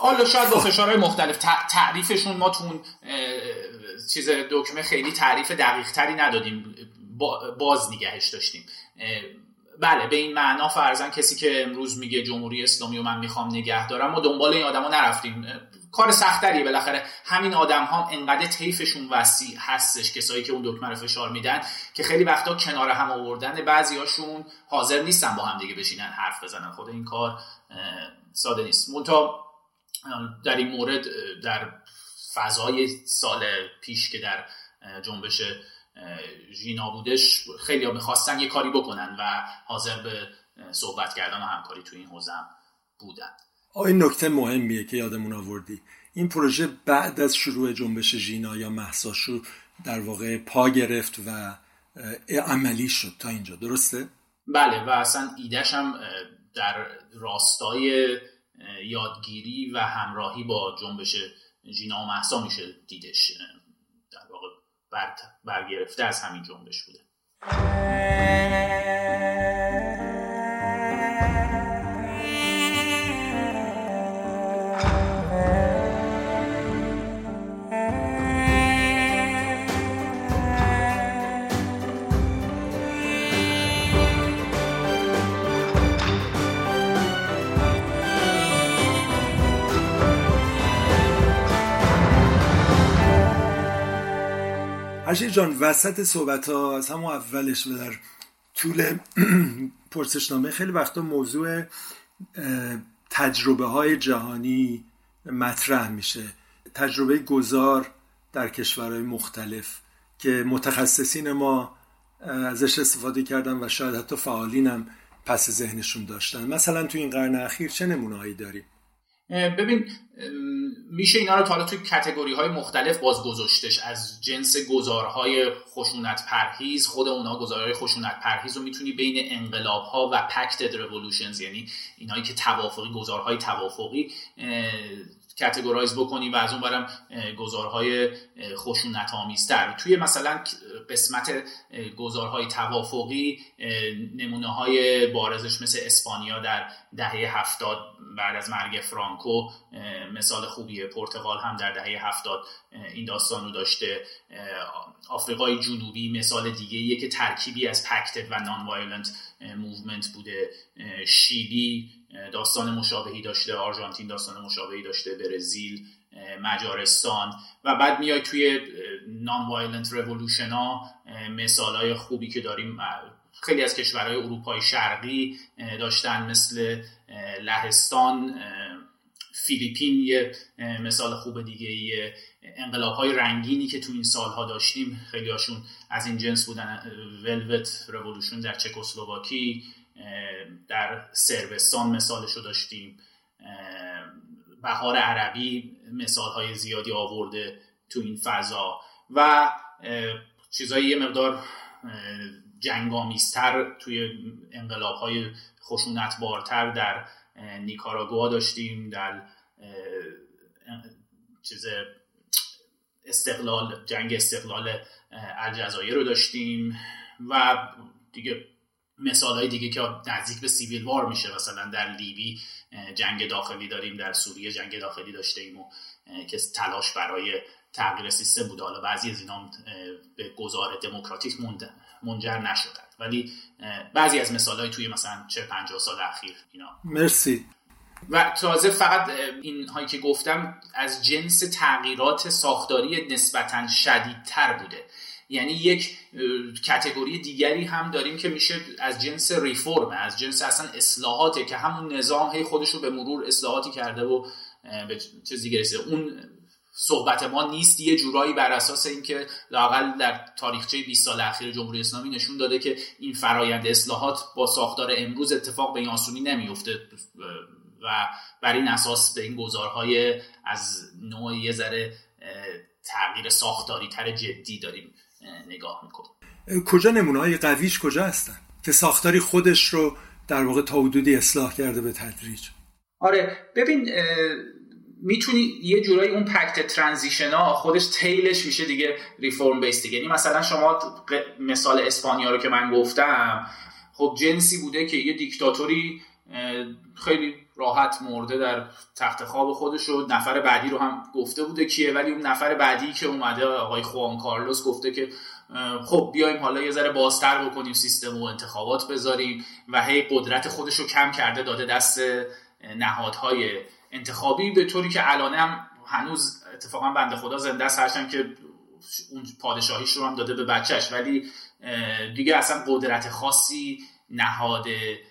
تعریفشون ما تو اون چیز دکمه خیلی تعریف دقیق تری ندادیم، باز نگهش داشتیم. بله به این معنا فرضاً کسی که امروز میگه جمهوری اسلامی و من میخوام نگه دارم، ما دنبال این آدما نرفتیم، کار سخت‌تریه. بالاخره همین آدم‌ها انقدر طیفشون وسیع هستش، کسایی که اون دکمه رو فشار میدن که خیلی وقتا کنار هم آوردن بعضیاشون حاضر نیستن با هم دیگه بشینن حرف بزنن. خود این کار ساده نیست. منتها در این مورد در فضای سال پیش که در جنبش ژینا بودش خیلی ها میخواستن یه کاری بکنن و حاضر به صحبت کردن و همکاری توی این حوزه هم بودن. این نکته مهمیه که یادمون آوردی. این پروژه بعد از شروع جنبش ژینا یا مهسا شو در واقع پا گرفت و عملی شد تا اینجا، درسته؟ بله، و اصلا ایدهش هم در راستای یادگیری و همراهی با جنبش ژینا و مهسا میشه دیدش، در واقع برگرفته از همین جنبش بوده. حجیر جان، وسط صحبت ها از همون اولش و در طول پرسشنامه خیلی وقتا موضوع تجربه های جهانی مطرح میشه، تجربه گذار در کشورهای مختلف که متخصصین ما ازش استفاده کردن و شاید حتی فعالین هم پس ذهنشون داشتن. مثلا تو این قرن اخیر چه نمونه‌هایی داریم؟ ببین، میشه اینا رو حالا توی کاتگوری‌های مختلف باز گذاشتش، از جنس گذارهای خشونت پرهیز. خود اونا گذارهای خشونت پرهیز رو میتونی بین انقلاب‌ها و پکتد ریولوشنز، یعنی اینایی که توافقی، گذارهای توافقی کاتگورایز بکنی و از اون برم گذارهای خشونت آمیزتر. توی مثلا قسمت گذارهای توافقی نمونه‌های بارزش مثل اسپانیا در دهه 70 بعد از مرگ فرانکو مثال خوبیه. پرتغال هم در دهه 70 این داستان رو داشته. آفریقای جنوبی مثال دیگه‌ایه که ترکیبی از پکتد و نان وایلنت موومنت بوده. شیلی داستان مشابهی داشته، آرژانتین داستان مشابهی داشته، برزیل، مجارستان. و بعد میای توی نان وایلنت ریولوشن ها مثالای خوبی که داریم خیلی از کشورهای اروپای شرقی داشتن، مثل لهستان، فیلیپین یه مثال خوب دیگه ایه. انقلاب‌های رنگینی که تو این سالها داشتیم خیلی هاشون از این جنس بودن. ولوت ریولوشن در چکسلواکی، در صربستان مثالشو داشتیم. بهار عربی مثالهای زیادی آورده تو این فضا و چیزایی یه مقدار جنگامیزتر توی انقلاب‌های خشونتبارتر در نیکاراگوآ داشتیم، در جنگ استقلال الجزایر رو داشتیم و دیگه مثالهای دیگه که نزدیک به سیویل وار میشه. مثلا در لیبی جنگ داخلی داریم، در سوریه جنگ داخلی داشتیم و که تلاش برای تغییر سیستم بوده. حالا بعضی از اینا به گذار دموکراتیک منجر نشدن، ولی بعضی از مثالهای توی مثلا 40-50 سال اخیر اینا. مرسی. و تازه فقط این هایی که گفتم از جنس تغییرات ساختاری نسبتاً شدیدتر بوده. یعنی یک کاتگوری دیگری هم داریم که میشه از جنس ریفورم، از جنس اصلا اصلاحاته که همون نظام هی خودش رو به مرور اصلاحاتی کرده و به چیز دیگه رسیده. اون صحبت ما نیست، یه جورایی بر اساس اینکه لااقل در تاریخچه 20 سال اخیر جمهوری اسلامی نشون داده که این فرایند اصلاحات با ساختار امروز اتفاق به این آسونی نمیفته و بر این اساس به این گذارهای از نوع یه ذره تغییر ساختاری تر جدی داریم نگاه میکنیم. کجا نمونه‌های قویش کجا هستن که ساختاری خودش رو در واقع تا حدودی اصلاح کرده به تدریج؟ آره، ببین میتونی یه جورایی اون پکت ترانزیشن ها خودش تیلش میشه دیگه ریفورم بیس دیگه. یعنی مثلا شما مثال اسپانیا رو که من گفتم، خب جنسی بوده که یه دیکتاتوری خیلی راحت مرده در تخت خواب خودش و نفر بعدی رو هم گفته بوده کیه، ولی اون نفر بعدی که اومده آقای خوان کارلوس گفته که خب بیایم حالا یه ذره بازتر بکنیم سیستم و انتخابات بذاریم و هی قدرت خودش رو کم کرده داده دست نهادهای انتخابی، به طوری که الان هم هنوز اتفاقا بنده خدا زنده است، هرچند که اون پادشاهیش رو هم داده به بچهش، ولی دیگه اصلا قدرت خاصی نهاد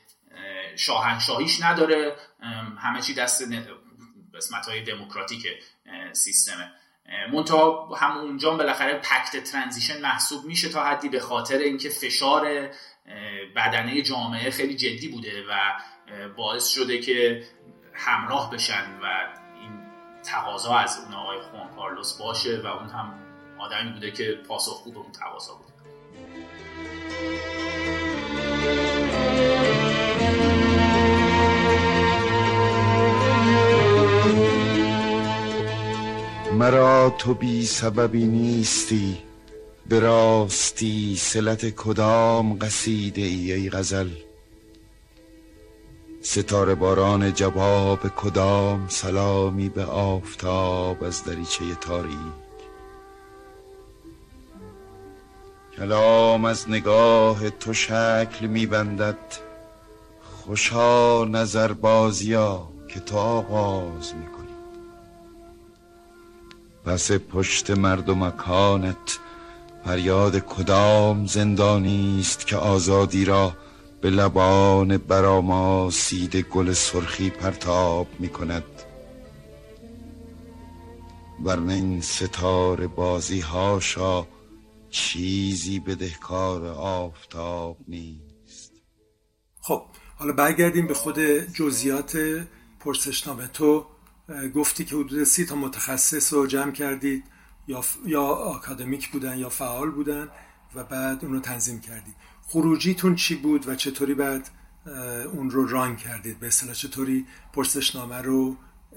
شاهنشاهیش نداره، همه چی دست قسمت‌های دموکراتیک سیستمه. منتها هم اونجا بالاخره پکت ترانزیشن محسوب میشه تا حدی، به خاطر اینکه فشار بدنه جامعه خیلی جدی بوده و باعث شده که همراه بشن و این تقاضا از اون آقای خوان کارلوس باشه و اون هم آدمی بوده که پاسخگو به اون تقاضا بوده. مرا تو بی سببی نیستی، به راستی صلت کدام قصیده ای غزل؟ ستاره باران جواب کدام سلامی به آفتاب از دریچه تاریک؟ کلام از نگاه تو شکل می‌بندد، خوشا نظر بازیا که تو آغاز می‌کنی. پس پشت مرد و مکانت فریاد کدام زندانی است که آزادی را به لبان برآماسید گل سرخی پرتاب می‌کند؟ ورنه این ستاره بازی هاشا چیزی بدهکار آفتاب نیست. خب حالا برگردیم به خود جزئیات پرسشنامه. تو گفتی که حدود 30 تا متخصص رو جمع کردید، یا آکادمیک بودن یا فعال بودن، و بعد اون رو تنظیم کردید. خروجیتون چی بود و چطوری بعد اون رو ران کردید؟ به اصطلاح چطوری پرسشنامه رو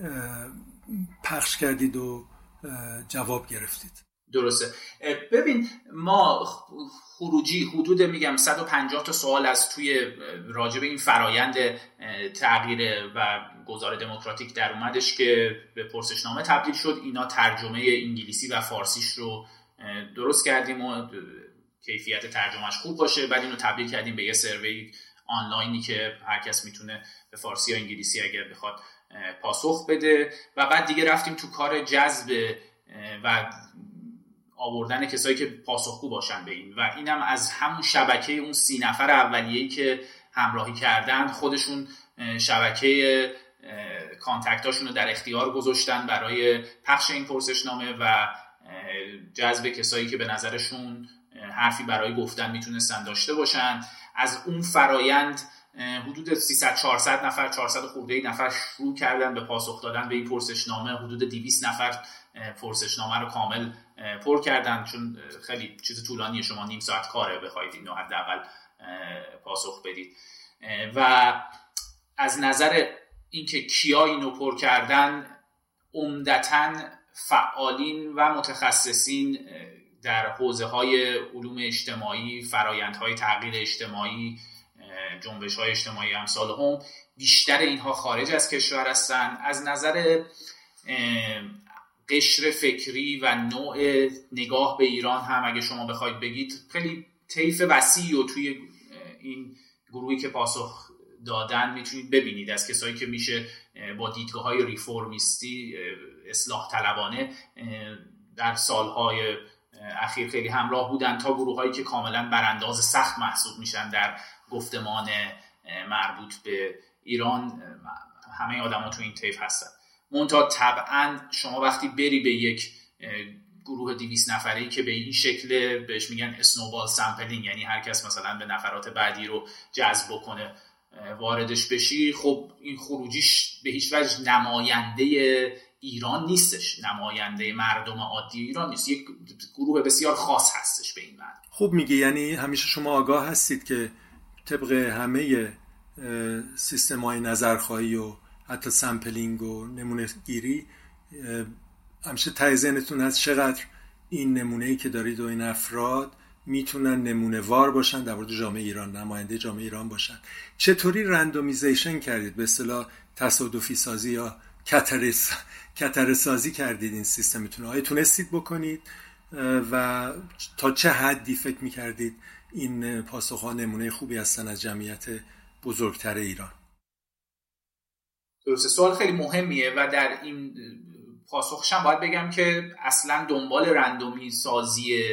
پخش کردید و جواب گرفتید؟ درسته. ببین، ما خروجی حدود میگم 150 تا سوال از توی راجب این فرایند تغییر و گذار دموکراتیک در اومدش که به پرسشنامه تبدیل شد. اینا ترجمه انگلیسی و فارسیش رو درست کردیم و کیفیت ترجمهش خوب باشه. بعد اینو تبدیل کردیم به یه سروی آنلاینی که هر کس میتونه به فارسی یا انگلیسی اگر بخواد پاسخ بده. و بعد دیگه رفتیم تو کار جذب و آوردن کسایی که پاسخگو باشن به این، و اینم از همون شبکه اون 30 نفر اولیه‌ای که همراهی کردن خودشون شبکه کانتکتاشون رو در اختیار گذاشتن برای پخش این پرسشنامه و جذب کسایی که به نظرشون حرفی برای گفتن میتونستن داشته باشن. از اون فرایند حدود 300-400 نفر 400 خورده نفر شروع کردن به پاسخ دادن به این پرسشنامه. حدود 200 نفر پرسشنامه رو کامل پر کردن، چون خیلی چیز طولانیه، شما نیم ساعت کاره بخواید اینو حداقل پاسخ بدید. و از نظر اینکه کیا اینو پر کردن، عمدتاً فعالین و متخصصین در حوزه‌های علوم اجتماعی، فرآیندهای تغییر اجتماعی، جنبش‌های اجتماعی امثال هم. بیشتر اینها خارج از کشور هستن. از نظر قشر فکری و نوع نگاه به ایران هم اگه شما بخواید بگید، خیلی طیف وسیعی و توی این گروهی که پاسخ دادن میتونید ببینید، از کسایی که میشه با دیدگاه‌های ریفورمیستی، اصلاح طلبانه در سالهای اخیر خیلی همراه بودن، تا گروه‌هایی که کاملا برانداز سخت محسوب میشن در گفتمان مربوط به ایران. همه آدم‌ها تو این طیف هستن. منتها طبعا شما وقتی بری به یک گروه 200 نفره‌ای که به این شکل بهش میگن اسنوبال سامپلینگ، یعنی هر کس مثلا به نفرات بعدی رو جذب بکنه واردش بشی، خب این خروجیش به هیچ وجه نماینده ایران نیستش، نماینده مردم عادی ایران نیست، یک گروه بسیار خاص هستش به این معنی. خوب میگی، یعنی همیشه شما آگاه هستید که طبق همه سیستم‌های نظرخواهی و حتی سامپلینگ و نمونه گیری، همیشه ته ذهنتون هست چقدر این نمونه‌ای که دارید و این افراد میتونن نمونه وار باشن در مورد جامعه ایران، نماینده جامعه ایران باشن. چطوری رندومیزیشن کردید، به اصطلاح تصادفی سازی یا کتره سازی کردید این سیستمتون؟ آیا تونستید بکنید و تا چه حدی فکر میکردید این پاسخ‌ها نمونه خوبی هستن از جمعیت بزرگتر ایران؟ درسته، سوال خیلی مهمیه و در این پاسخشم باید بگم که اصلا دنبال رندومی سازی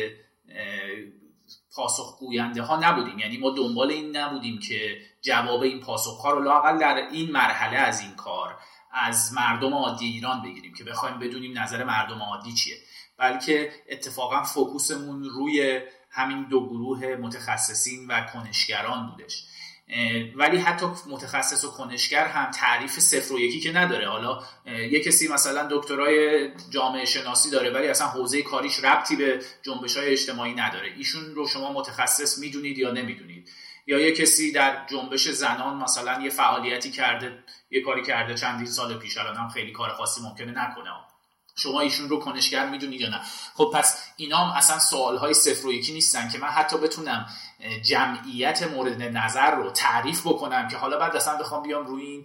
پاسخگوینده ها نبودیم. یعنی ما دنبال این نبودیم که جواب این پاسخ ها رو لااقل در این مرحله از این کار از مردم عادی ایران بگیریم که بخوایم بدونیم نظر مردم عادی چیه، بلکه اتفاقا فوکوسمون روی همین دو گروه متخصصین و کنشگران بودش. ولی حتی متخصص و کنشگر هم تعریف 0 و 1 که نداره. حالا یک کسی مثلا دکترای جامعه شناسی داره ولی اصلا حوزه کاریش ربطی به جنبش‌های اجتماعی نداره، ایشون رو شما متخصص میدونید یا نمیدونید. یا یک کسی در جنبش زنان مثلا یه فعالیتی کرده، یه کاری کرده چندین سال پیش، الان هم خیلی کار خاصی ممکنه نکنه، شما ایشون رو کنشگر میدونید یا نه؟ خب پس اینا هم اصلا سوالهای 0 و 1 نیستن که من حتی بتونم جمعیت مورد نظر رو تعریف بکنم که حالا بعد اصلا بخوام بیام روی این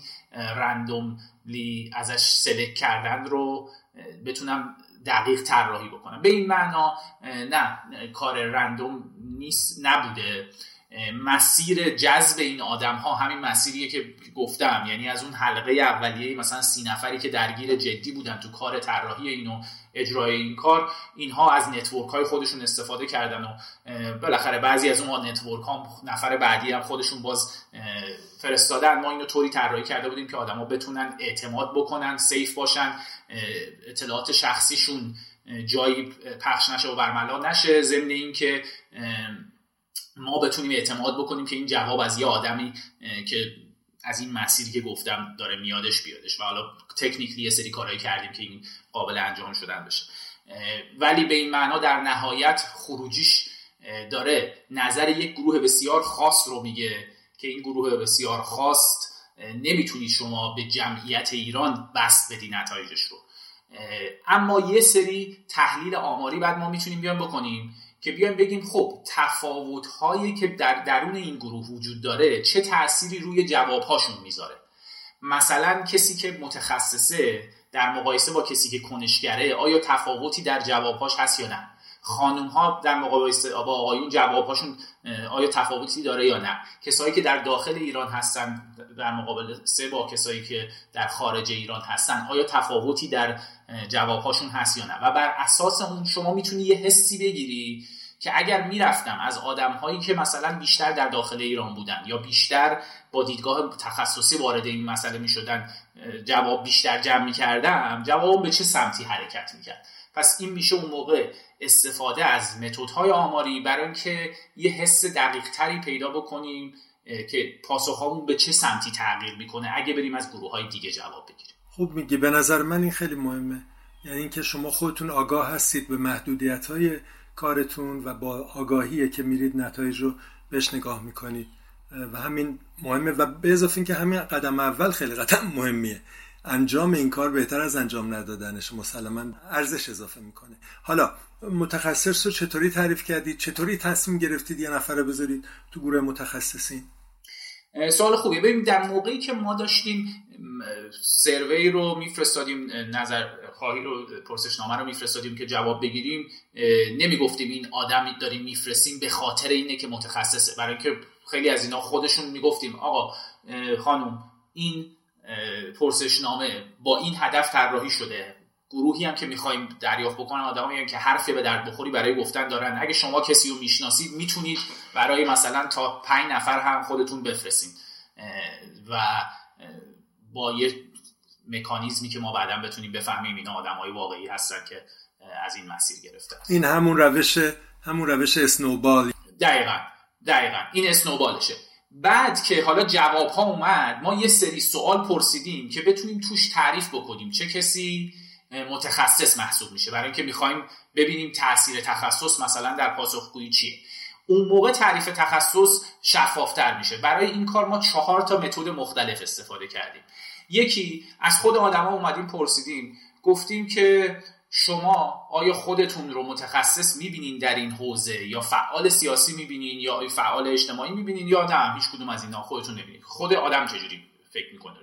رندوملی ازش سلکت کردن رو بتونم دقیق طراحی بکنم. به این معنا نه، کار رندوم نبوده. مسیر جذب این آدم ها همین مسیریه که گفتم، یعنی از اون حلقه اولیه مثلا 30 نفری که درگیر جدی بودن تو کار طراحی اینو اجرای این کار، اینها از نتورک های خودشون استفاده کردن و بالاخره بعضی از اون نتورک ها نفر بعدی هم خودشون باز فرستادن. ما اینو طوری طراحی کرده بودیم که آدما بتونن اعتماد بکنن، سیف باشن، اطلاعات شخصیشون جایی پخش نشه و برملا نشه، ضمن این که ما بتونیم اعتماد بکنیم که این جواب از یه آدمی که از این مسیری که گفتم داره میادش بیادش. و حالا تکنیکلی یه سری کارهایی کردیم که این قابل انجام شدن بشه، ولی به این معنا در نهایت خروجیش داره نظر یک گروه بسیار خاص رو میگه که این گروه بسیار خاص نمیتونی شما به جمعیت ایران بست بدی نتایجش رو. اما یه سری تحلیل آماری بعد ما میتونیم بیان بکنیم که بیایم بگیم خب تفاوت‌هایی که در درون این گروه وجود داره چه تأثیری روی جواب‌هاشون میذاره. مثلا کسی که متخصصه در مقایسه با کسی که کنشگره، آیا تفاوتی در جواب‌هاش هست یا نه؟ خانم‌ها در مقایسه با آقایون جواب‌هاشون آیا تفاوتی داره یا نه؟ کسایی که در داخل ایران هستن در مقایسه با کسایی که در خارج ایران هستن آیا تفاوتی در جواب‌هاشون هست یا نه؟ و بر اساس اون شما میتونی یه حسی بگیری که اگر میرفتم از آدم‌هایی که مثلا بیشتر در داخل ایران بودن یا بیشتر با دیدگاه تخصصی وارد این مسئله میشدن جواب بیشتر جمع میکردم، جوابم به چه سمتی حرکت میکرد. پس این میشه اون موقع استفاده از متدهای آماری برای اینکه یه حس دقیق‌تری پیدا بکنیم که پاسخ‌هامون به چه سمتی تغییر میکنه اگه بریم از گروه‌های دیگه جواب بگیریم. خوب میگی. به نظر من این خیلی مهمه، یعنی اینکه شما خودتون آگاه هستید به محدودیت‌های کارتون و با آگاهیه که میرید نتایج رو بهش نگاه میکنید و همین مهمه. و به اضافه اینکه همین قدم اول خیلی قدم مهمیه، انجام این کار بهتر از انجام ندادنش مسلماً ارزش اضافه میکنه. حالا متخصص رو چطوری تعریف کردید؟ چطوری تصمیم گرفتید یه نفر رو بذارید تو گروه متخصصین؟ سوال خوبیه. ببین در موقعی که ما داشتیم سروی رو میفرستادیم، نظر خواهی رو، پرسشنامه رو میفرستادیم که جواب بگیریم، نمیگفتیم این آدمی داریم میفرستیم به خاطر اینه که متخصصه، برای اینکه خیلی از اینا خودشون میگفتیم آقا خانم این پرسشنامه با این هدف طراحی شده، گروهی هم که میخوایم دریافت بکنن آدمایی که حرفی به درد بخوری برای گفتن دارن، اگه شما کسی رو میشناسید میتونید برای مثلا تا 5 نفر هم خودتون بفرستین و با یه مکانیزمی که ما بعداً بتونیم بفهمیم اینا آدمای واقعی هستن که از این مسیر گرفتن. این همون روش اسنوبال. دقیقاً این اسنوبالشه. بعد که حالا جواب ها اومد، ما یه سری سوال پرسیدیم که بتونیم توش تعریف بکنیم چه کسی متخصص محسوب میشه، برای اینکه میخوایم ببینیم تاثیر تخصص مثلا در پاسخگویی چیه. اون موقع تعریف تخصص شفافتر میشه. برای این کار ما 4 تا متد مختلف استفاده کردیم. یکی از خود آدما اومدیم پرسیدیم، گفتیم که شما آیا خودتون رو متخصص میبینین در این حوزه، یا فعال سیاسی میبینین، یا فعال اجتماعی میبینین، یا نه هیچ کدوم از اینا خودتون نمیبینین؟ خود آدم چجوری فکر میکنه؟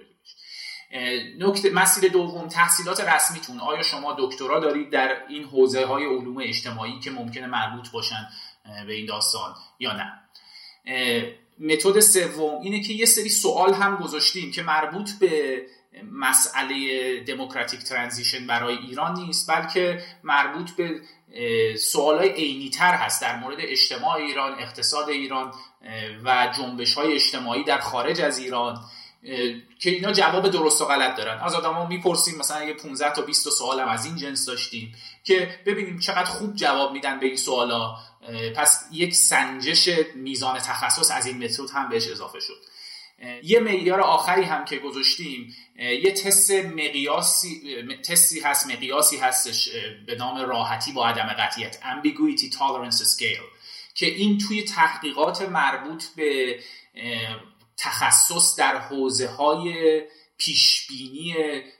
نکته مسئله دوم، تحصیلات رسمیتون، آیا شما دکترا دارید در این حوزه های علوم اجتماعی که ممکنه مربوط باشن به این داستان یا نه؟ متد سوم اینه که یه سری سوال هم گذاشتیم که مربوط به مسئله دموکراتیک ترانزیشن برای ایران نیست، بلکه مربوط به سوالای عینی تر هست در مورد اجتماع ایران، اقتصاد ایران و جنبش های اجتماعی در خارج از ایران که اینا جواب درست و غلط دارن. از آدما میپرسیم، مثلا یه 15 تا 20 سوال هم از این جنس داشتیم که ببینیم چقدر خوب جواب میدن به این سوالا. پس یک سنجش میزان تخصص از این متد هم بهش اضافه شد. یه معیار آخری هم که گذاشتیم، یه مقیاسی هستش به نام راحتی با عدم قطعیت، ambiguity tolerance scale، که این توی تحقیقات مربوط به تخصص در حوزه‌های پیشبینی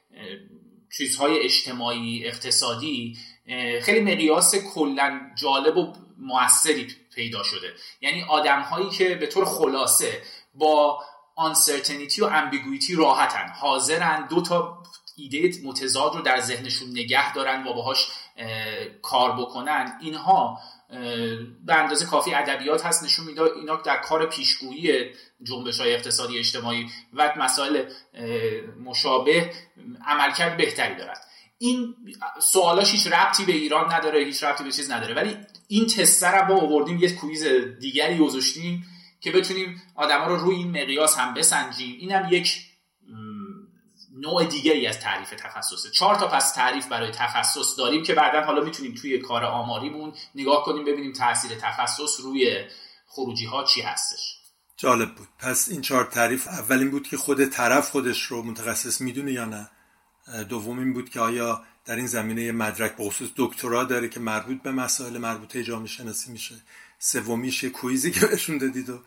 چیزهای اجتماعی اقتصادی خیلی مقیاس کلاً جالب و مؤثری پیدا شده. یعنی آدم‌هایی که به طور خلاصه با uncertainty و ambiguity راحتن، حاضرن دو تا ایده متضاد رو در ذهنشون نگه دارن و باهاش کار بکنن، اینها به اندازه کافی ادبیات هست نشون میده اینا در کار پیشگویی جنبش‌های اقتصادی اجتماعی و مسائل مشابه عملکرد بهتری دارن. این سوالاش هیچ ربطی به ایران نداره، هیچ ربطی به چیز نداره، ولی این تستر رو ما آوردیم یه کویز دیگری گذاشتیم که بتونیم آدما رو روی این مقیاس هم بسنجیم. اینم یک نوع دیگری از تعریف تخصصه. 4 تا پس تعریف برای تخصص داریم که بعداً حالا میتونیم توی کار آماریمون نگاه کنیم ببینیم تاثیر تخصص روی خروجی ها چی هستش. جالب بود. پس این 4 تعریف، اولین بود که خود طرف خودش رو متخصص میدونه یا نه. دومین بود که آیا در این زمینه مدرک به خصوص دکترا داره که مربوط به مسائل مربوطه جامعه شناسی میشه. سومیش کویزی که بهشون دادید و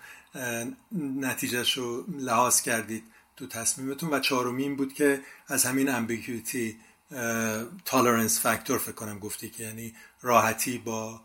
نتیجهش رو لحاظ کردید تو تصمیمتون. و 4مین بود که از همین ambiguity tolerance factor فکر کنم گفتی که یعنی راحتی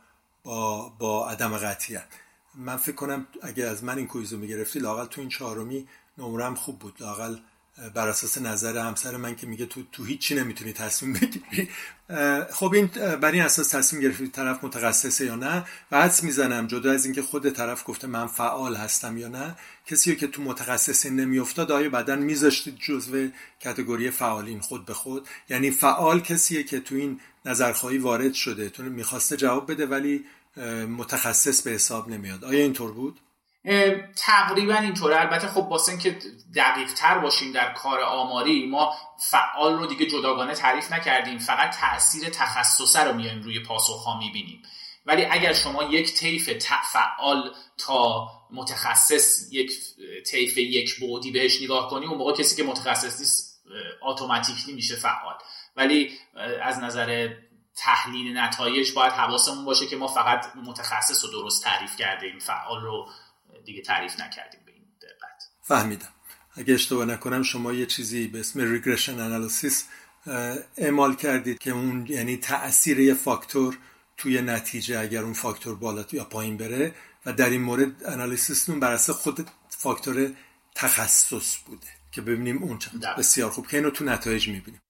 با عدم قطعیت. من فکر کنم اگه از من این کویزو میگرفتی لااقل تو این 4می نمرم خوب بود، لااقل بر اساس نظر همسر من که میگه تو هیچی نمیتونی تصمیم بگیری. خب این بر این اساس تصمیم گرفتی طرف متخصصه یا نه. و حدس میزنم جدا از اینکه خود طرف گفته من فعال هستم یا نه، کسی که تو متخصصی نمیافتاد آیا بعداً میذاشتید جزو کاتگوری فعالین خود به خود؟ یعنی فعال کسیه که تو این نظرخواهی وارد شده، تو میخواسته جواب بده ولی متخصص به حساب نمیاد. آیا اینطور بود؟ تقریبا اینطوره. البته خب واسه اینکه دقیق تر باشیم در کار آماری، ما فعال رو دیگه جداگانه تعریف نکردیم، فقط تأثیر تخصصه رو میایم روی پاسخ‌ها میبینیم. ولی اگر شما یک طیف فعال تا متخصص، یک طیف یک بعدی بهش نگاه کنی، اون موقع کسی که متخصص نیست اتوماتیکلی میشه فعال. ولی از نظر تحلیل نتایج باید حواسمون باشه که ما فقط متخصص رو درست تعریف کردیم، فعال رو دیگه تعریف نکردیم به این دقت. فهمیدم. اگه اشتباه نکنم شما یه چیزی به اسم ریگرشن انالیسیس اعمال کردید که اون یعنی تأثیر یه فاکتور توی نتیجه اگر اون فاکتور بالا یا پایین بره، و در این مورد انالیسیستون بر اساس خود فاکتور تخصص بوده که ببینیم اون چند. بسیار خوب که اینو تو نتایج میبینیم.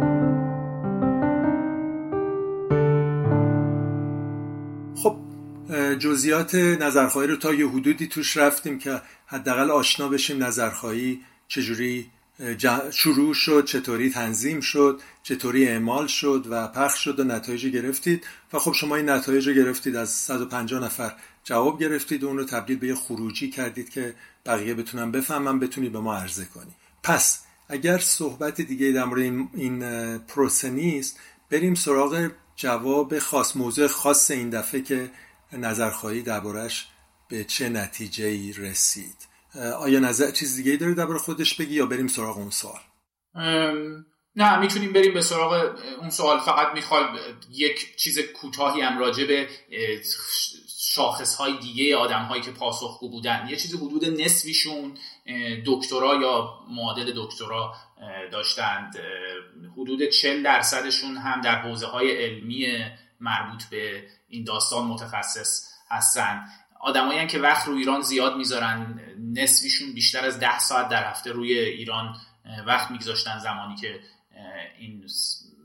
خب جزئیات نظرخواهی رو تا یه حدودی توش رفتیم که حداقل آشنا بشیم نظرخواهی چجوری شروع شد، چطوری تنظیم شد، چطوری اعمال شد و پخش شد و نتایج گرفتید. و خب شما این نتایج رو گرفتید، از 150 نفر جواب گرفتید و اون رو تبدیل به یه خروجی کردید که بقیه بتونن بفهمن، بتونی به ما عرضه کنی. پس اگر صحبت دیگه در مورد این پروسه نیست، بریم سراغ جواب خاص، موضوع خاص این دفعه که نظرخواهی دربارش به چه نتیجه‌ای رسید. آیا چیز دیگه‌ای داری درباره خودش بگی یا بریم سراغ اون سوال؟ نه، میتونیم بریم به سراغ اون سوال. فقط میخوام یک چیز کوتاهی هم راجع به شاخص‌های دیگه آدم‌هایی که پاسخگو بودن. یه چیزی حدود نصفیشون دکترا یا معادل دکترا داشتند، حدود 40% هم در حوزه‌های علمی مربوط به این داستان متخصص هستن. آدمایی که وقت رو ایران زیاد میذارن، نصفیشون بیشتر از 10 ساعت در هفته روی ایران وقت میگذاشتن زمانی که این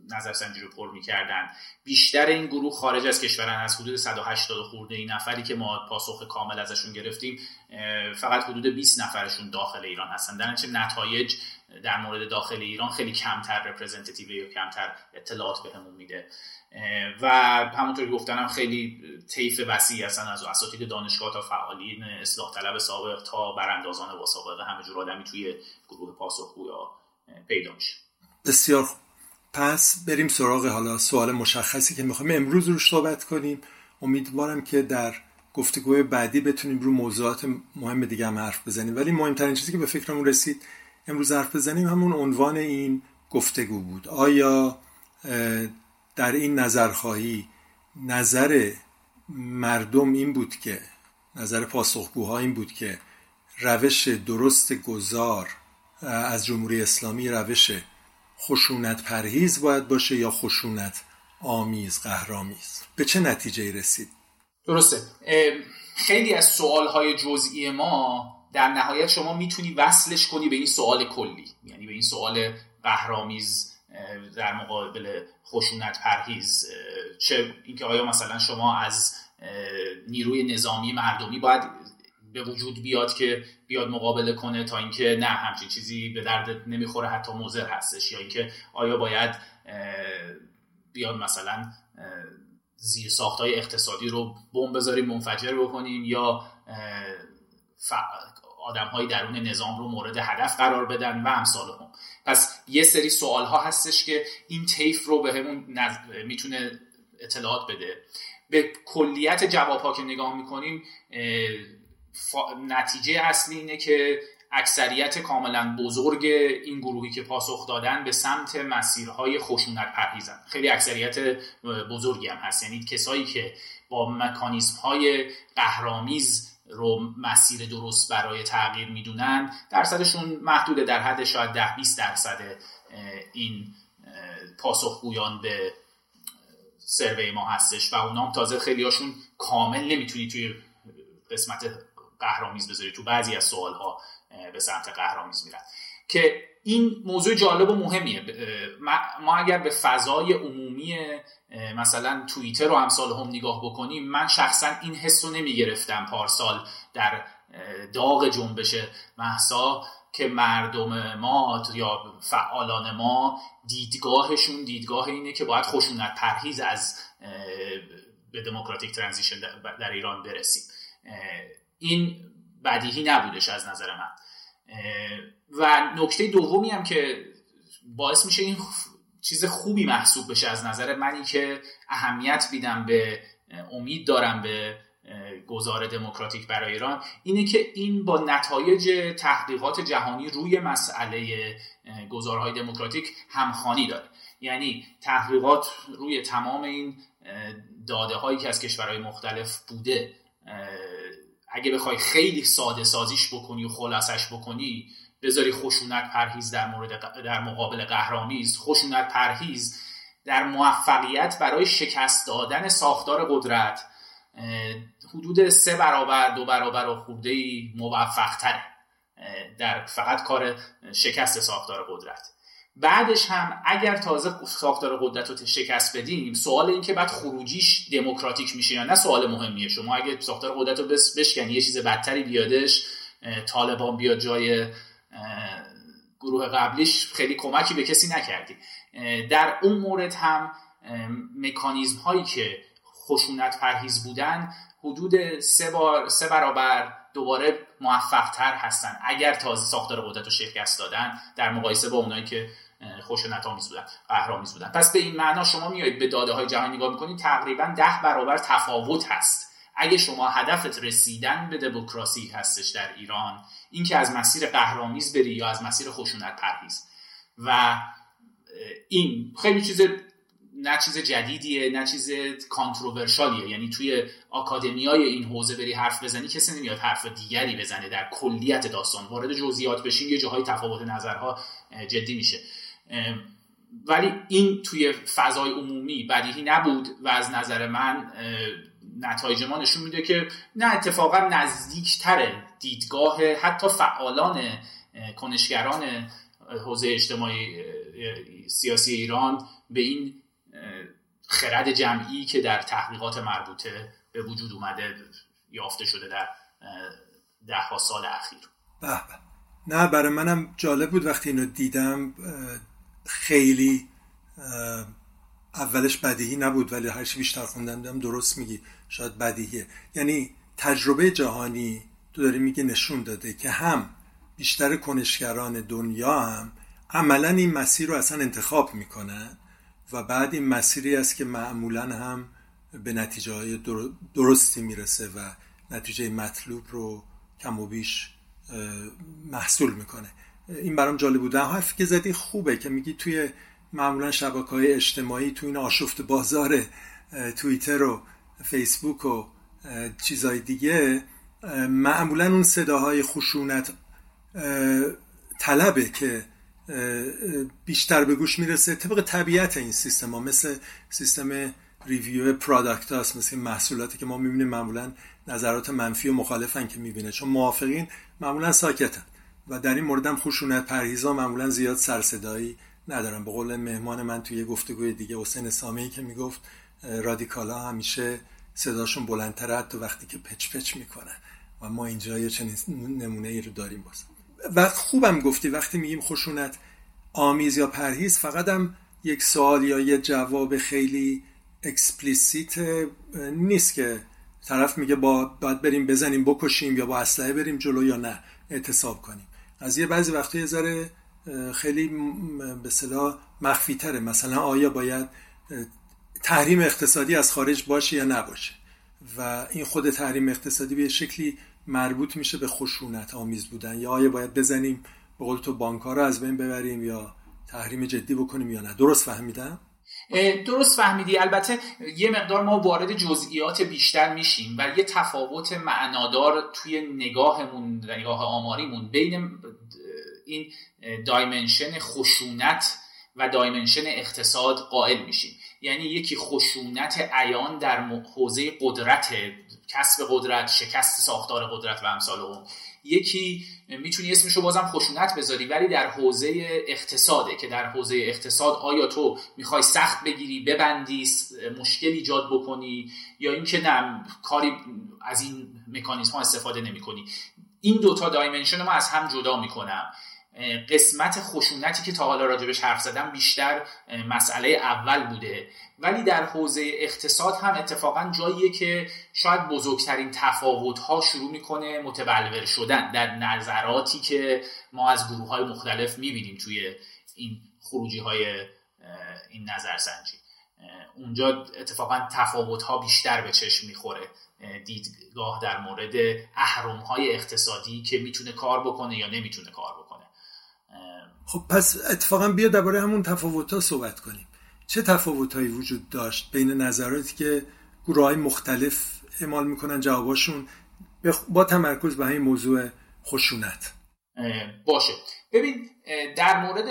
نظرسنجی رو پر می‌کردن. بیشتر این گروه خارج از کشورن. از حدود 180 خورده این نفری که ما پاسخ کامل ازشون گرفتیم فقط حدود 20 نفرشون داخل ایران هستن. در نتیجه نتایج در مورد داخل ایران خیلی کمتر رپرزنتیتیو یا کمتر اطلاعات بهمون میده و همونطور که گفتنم خیلی طیف وسیعی هستن، از اساتید دانشگاه تا فعالین اصلاح طلب سابق تا براندازان با سابقه، همه جور آدمی توی گروه پاسخگویا پیدا میشه. بسیار خوب. پس بریم سراغ حالا سوال مشخصی که میخوایم امروز روش صحبت کنیم. امیدوارم که در گفتگوی بعدی بتونیم رو موضوعات مهم دیگه هم حرف بزنیم، ولی مهمترین چیزی که به فکرمون رسید امروز حرف بزنیم همون عنوان این گفتگو بود. آیا در این نظرخواهی نظر مردم این بود که، نظر پاسخگوها این بود که روش درست گذار از جمهوری اسلامی روش خشونت پرهیز باید باشه یا خشونت آمیز، قهرآمیز؟ به چه نتیجه‌ای رسید؟ درسته. خیلی از سوالهای جزئی ما در نهایت شما میتونی وصلش کنی به این سوال کلی، یعنی به این سوال قهرآمیز در مقابل خشونت پرهیز. چه اینکه آیا مثلا شما از نیروی نظامی مردمی باید به وجود بیاد که بیاد مقابله کنه، تا اینکه نه همچین چیزی به دردت نمیخوره حتی مضر هستش، یا اینکه آیا باید بیاد مثلا زیر ساختای اقتصادی رو بمب بذاریم منفجر بکنیم یا آدم‌های درون نظام رو مورد هدف قرار بدن و امثال هم. پس یه سری سوال‌ها هستش که این طیف رو بهمون میتونه اطلاعات بده. به کلیت جواب‌ها که نگاه می‌کنیم نتیجه اصلی اینه که اکثریت کاملا بزرگ این گروهی که پاسخ دادن به سمت مسیرهای خشونت پرهیزن. خیلی اکثریت بزرگی هم هست، یعنی کسایی که با مکانیزم‌های قهرآمیز رو مسیر درست برای تغییر میدونن درصدشون محدوده، در حد شاید 10-20% این پاسخگویان به سروی ما هستش و اونام تازه خیلی هاشون کامل نمیتونی توی قسمت قهرآمیز بذاری، تو بعضی از سوالها به سمت قهرآمیز میرن که این موضوع جالب و مهمیه. ما اگر به فضای عمومی مثلا توییتر و امثال هم نگاه بکنیم، من شخصا این حس رو نمیگرفتم پارسال در داغ جنبش مهسا که مردم ما یا فعالان ما دیدگاهشون دیدگاه اینه که باید خشونت پرهیز از به دموکراتیک ترانزیشن در ایران برسیم. این بدیهی نبودش از نظر من. و نکته دومی هم که باعث میشه این چیز خوبی محسوب بشه از نظر منی که اهمیت میدم به امید دارم به گذار دموکراتیک برای ایران، اینه که این با نتایج تحقیقات جهانی روی مسئله گذارهای دموکراتیک همخوانی داره. یعنی تحقیقات روی تمام این داده هایی که از کشورهای مختلف بوده، اگه بخوای خیلی ساده سازیش بکنی و خلاصش بکنی، بذاری خشونت پرهیز در مقابل قهرآمیز، خشونت پرهیز در موفقیت برای شکست دادن ساختار قدرت حدود 3 برابر 2 برابر و خورده‌ای موفق تره در فقط کار شکست ساختار قدرت. بعدش هم اگر تازه ساختار قدرت رو شکست بدیم، سوال این که بعد خروجیش دموکراتیک میشه یا نه سوال مهمیه. شما اگه ساختار قدرت رو بشکنی، یه چیز بدتری بیادش، طالبان بیاد جای گروه قبلیش، خیلی کمکی به کسی نکردی. در اون مورد هم مکانیزم هایی که خشونت پرهیز بودن حدود 3 برابر دوباره موفق تر هستن اگر تازه ساختار قدرت رو شکست دادن در مقایسه با اونایی که خشونت آمیز بودن، قهرآمیز بودن. پس به این معنا شما میایید به داده های جهانی نگاه میکنید، تقریبا 10 برابر تفاوت هست. اگه شما هدفت رسیدن به دموکراسی هستش در ایران، این که از مسیر قهرآمیز بری یا از مسیر خشونت پرهیز، و این خیلی نه چیز جدیدیه نه چیز کانتروورشالیه. یعنی توی آکادمیای این حوزه بری حرف بزنی، کسی نمیاد حرف دیگری بزنه. در کلیت داستان وارد جزئیات بشیم، یه جاهای تفاوت نظرها جدی میشه، ولی این توی فضای عمومی بدیهی نبود و از نظر من نتایج ما نشون میده که نه، اتفاقا نزدیکتره دیدگاه حتی فعالان کنشگران حوزه اجتماعی سیاسی ایران به این خرد جمعی که در تحقیقات مربوطه به وجود اومده یافته شده در 10 سال اخیر. نه برای منم جالب بود وقتی اینو دیدم. خیلی اولش بدیهی نبود، ولی هرچی بیشتر خوندم دیدم درست میگی، شاید بدیهیه. یعنی تجربه جهانی تو داری میگه نشون داده که هم بیشتر کنشگران دنیا هم عملا این مسیر رو اصلا انتخاب میکنن و بعد این مسیری است که معمولا هم به نتیجه های درستی میرسه و نتیجه مطلوب رو کم و بیش محصول میکنه. این برام جالب بود. حرفی که زدی خوبه که میگی توی معمولا شبکه‌های اجتماعی، تو این آشفت بازار توییتر و فیسبوک و چیزای دیگه، معمولا اون صداهای خشونت طلبه که بیشتر به گوش میرسه طبق طبیعت این سیستم ها، مثل سیستم ریویو پرادکت هاست، مثل محصولاتی که ما میبینیم معمولا نظرات منفی و مخالفن که میبینه، چون موافقین معمولا ساکتن و در این مورد هم خشونت پرهیزا معمولا زیاد سرصدایی ندارن. به قول مهمان من توی گفتگوی دیگه حسین سامعی که میگفت رادیکالا همیشه صداشون بلندتره حتی وقتی که پچ پچ میکنن و ما اینجا یه چنین نمونه ای رو داریم. باز و خوبم گفتی وقتی میگیم خشونت آمیز یا پرهیز فقط هم یک سوال یا یه جواب خیلی اکسپلیسیت نیست که طرف میگه باید بریم بزنیم بکشیم یا با اسلحه بریم جلو یا نه اعتصاب کنیم. قضیه بعضی وقتا یه ذره خیلی به اصطلاح مخفی تره. مثلا آیا باید تحریم اقتصادی از خارج باشه یا نباشه، و این خود تحریم اقتصادی به شکلی مربوط میشه به خشونت آمیز بودن، یا آیا باید بزنیم به قول تو بانک‌ها رو از بین ببریم یا تحریم جدی بکنیم یا نه. درست فهمیدم؟ درست فهمیدی. البته یه مقدار ما وارد جزئیات بیشتر میشیم و یه تفاوت معنادار توی نگاهمون، نگاه آماریمون بین این دایمنشن خشونت و دایمنشن اقتصاد قائل میشیم. یعنی یکی خشونت عیان در حوزه قدرت، کسب قدرت، شکست ساختار قدرت و امثال اون. یکی میتونی اسمشو بازم خشونت بذاری ولی در حوزه اقتصاده، که در حوزه اقتصاد آیا تو میخوای سخت بگیری، ببندی، مشکل ایجاد بکنی، یا اینکه نه کاری از این مکانیزم ها استفاده نمی کنی. این دوتا دایمنشن ما از هم جدا میکنم. قسمت خشونتی که تا حالا راجبش حرف زدم بیشتر مسئله اول بوده، ولی در حوزه اقتصاد هم اتفاقا جاییه که شاید بزرگترین تفاوت‌ها شروع میکنه متبلور شدن در نظراتی که ما از گروه‌های مختلف میبینیم توی این خروجی‌های این نظرسنجی. اونجا اتفاقا تفاوت‌ها بیشتر به چشم میخوره، دیدگاه در مورد اهرم‌های اقتصادی که میتونه کار بکنه یا نمیتونه کار بکنه. خب پس اتفاقا بیا درباره همون تفاوت‌ها صحبت کنیم. چه تفاوت‌هایی وجود داشت بین نظراتی که گروه‌های مختلف اعمال میکنن، جواباشون با تمرکز به همین موضوع خشونت باشه؟ ببین، در مورد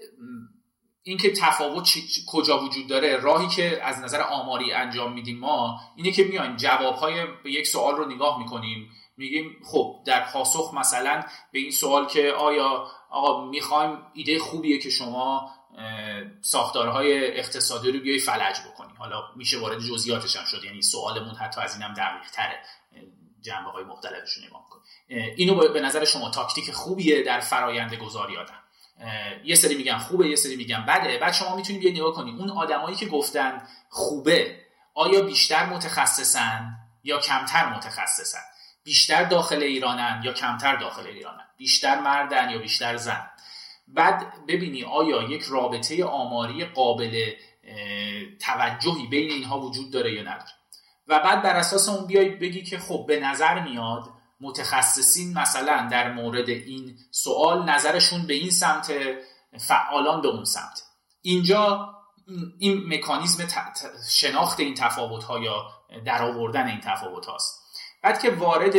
اینکه تفاوت کجا وجود داره، راهی که از نظر آماری انجام میدیم ما اینه که میایم جوابهای به یک سوال رو نگاه میکنیم، میگیم خب در پاسخ مثلا به این سوال که آقا میخوایم، ایده خوبیه که شما ساختارهای اقتصادی رو بیای فلج بکنی. حالا میشه وارد جزئیاتش هم شد، یعنی سوالمون حتی از اینم دقیق تره، جنبه های مختلفش رو نگاه کنیم. اینو به نظر شما تاکتیک خوبیه در فرایند گذاری آدم؟ یه سری میگن خوبه، یه سری میگن بده. بعد شما میتونید یه نگاه کنید اون آدمایی که گفتن خوبه آیا بیشتر متخصصن یا کمتر متخصصن، بیشتر داخل ایرانن یا کمتر داخل ایرانن، بیشتر مردن یا بیشتر زن. بعد ببینی آیا یک رابطه آماری قابل توجهی بین اینها وجود داره یا نداره، و بعد بر اساس اون بیای بگی که خب به نظر میاد متخصصین مثلا در مورد این سوال نظرشون به این سمت، فعالان به اون سمت. اینجا این مکانیزم شناخت این تفاوت‌ها یا درآوردن این تفاوت‌هاست. بعد که وارد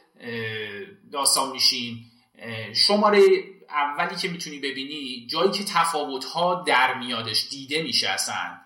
داستان میشیم، شماره اولی که میتونی ببینی جایی که تفاوت‌ها در میادش دیده میشه اصلا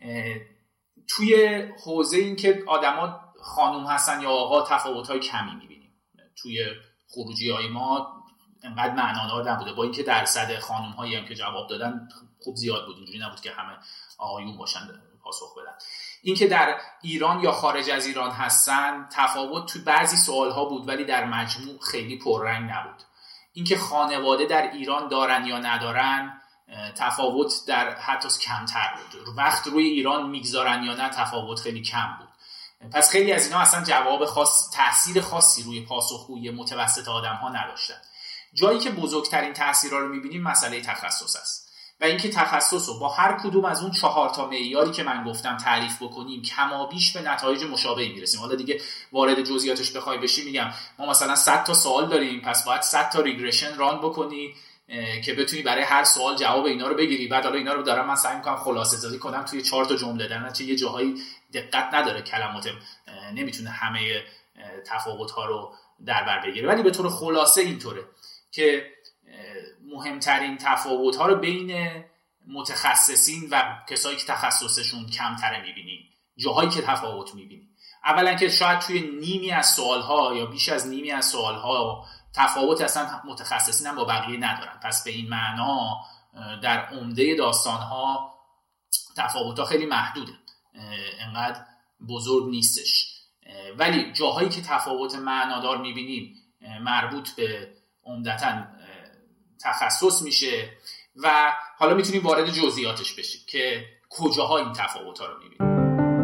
توی حوزه این که آدما خانوم هستن یا آقا، تفاوت‌های کمی میبینیم. توی خروجی‌های ما انقدر معنادار نبوده، با اینکه درصد خانوم‌هایی هم که جواب دادن خوب زیاد بود، اینجوری نبود که همه آقایون باشن پاسخ بدن. اینکه در ایران یا خارج از ایران هستن تفاوت تو بعضی سوالها بود ولی در مجموع خیلی پررنگ نبود. اینکه خانواده در ایران دارن یا ندارن تفاوت در حتی کمتر بود. وقت روی ایران میگذارن یا نه تفاوت خیلی کم بود. پس خیلی از اینا اصلا جواب خاص، تأثیر خاصی روی پاسخگویی متوسط آدم‌ها نداشتن. جایی که بزرگترین تأثیرها رو می‌بینیم مسئله تخصص است و اینکه تخصص رو با هر کدوم از اون 4 تا معیاری که من گفتم تعریف بکنیم کمابیش به نتایج مشابهی میرسیم. حالا دیگه وارد جزئیاتش بخوای بشی میگم ما مثلا 100 تا سوال داریم، پس باید 100 تا ریگرشن ران بکنی که بتونی برای هر سوال جواب اینا رو بگیری. بعد حالا اینا رو دارم من سعی می‌کنم خلاصه‌سازی کنم توی 4 تا جمله، در نتیجه یه جاهایی دقت نداره کلمات، نمیتونه همه تفاوت‌ها رو در بر بگیره. ولی به طور خلاصه اینطوره که مهمترین تفاوت‌ها رو بین متخصصین و کسایی که تخصصشون کمتره می‌بینیم. جاهایی که تفاوت می‌بینیم اولا که شاید توی نیمی از سوال‌ها یا بیش از نیمی از سوال‌ها تفاوت اصلا متخصصین هم با بقیه ندارن. پس به این معنا در عمده داستان‌ها تفاوت‌ها خیلی محدوده، انقدر بزرگ نیستش. ولی جاهایی که تفاوت معنادار می‌بینیم مربوط به عمدتاً تخصص میشه و حالا میتونیم وارد جزئیاتش بشیم که کجاها این تفاوت‌ها رو می‌بینیم.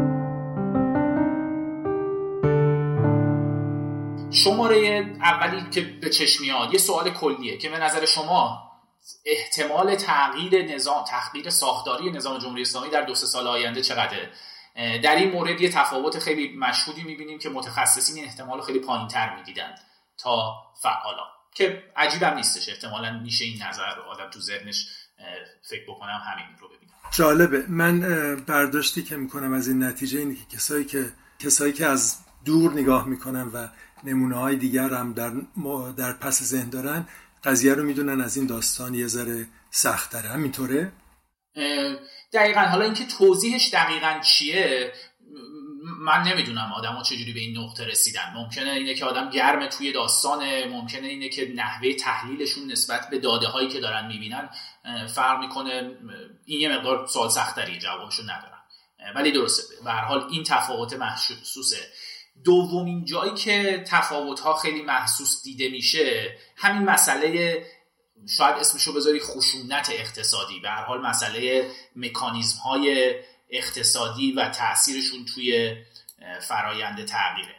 شماره اولی که به چشم میاد یه سوال کلیه که به نظر شما احتمال تغییر ساختاری نظام جمهوری اسلامی در 2-3 سال آینده چقدره؟ در این مورد یه تفاوت خیلی مشهودی می‌بینیم که متخصصین این احتمال خیلی پایین‌تر می‌دیدن تا فعالان، که عجیبم نیستش. احتمالاً میشه این نظر آدم تو ذهنش فکر بکنم همین رو ببینم. جالبه. من برداشتی که میکنم از این نتیجه اینه که کسایی که از دور نگاه میکنن و نمونه‌های دیگر هم در پس ذهن دارن قضیه رو میدونن از این داستان یه ذره سخت‌تره. همینطوره؟ دقیقاً. حالا اینکه توضیحش دقیقاً چیه من نمیدونم آدم‌ها چجوری به این نقطه رسیدن. ممکنه اینه که آدم گرم توی داستانه، ممکنه اینه که نحوه تحلیلشون نسبت به داده‌هایی که دارن میبینن فرق میکنه. این یه مقدار سوال سخت‌تری، جوابشو ندارم، ولی درسته. به هر حال این تفاوت محسوسه. دومین جایی که تفاوت‌ها خیلی محسوس دیده میشه همین مسئله، شاید اسمشو بذاری خشونت اقتصادی، به هر حال مسئله مکانیزم‌های اقتصادی و تأثیرشون توی فرایند تغییره.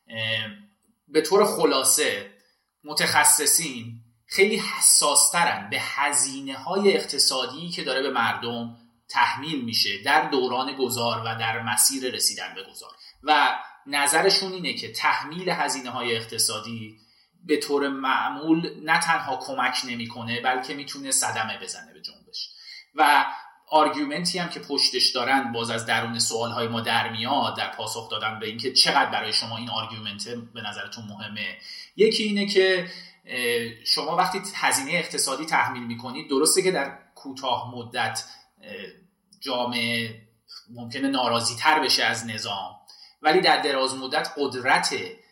به طور خلاصه متخصصین خیلی حساسترن به هزینه‌های اقتصادی که داره به مردم تحمیل میشه در دوران گذار و در مسیر رسیدن به گذار و نظرشون اینه که تحمیل هزینه‌های اقتصادی به طور معمول نه تنها کمک نمی‌کنه بلکه میتونه صدمه بزنه به جنبش. و آرگومنتی هم که پشتش دارن باز از درون سوالهای ما در میاد در پاسخ دادن به اینکه چقدر برای شما این آرگومنت به نظرتون مهمه. یکی اینه که شما وقتی هزینه اقتصادی تحمیل میکنید، درسته که در کوتاه مدت جامعه ممکنه ناراضی تر بشه از نظام، ولی در دراز مدت قدرت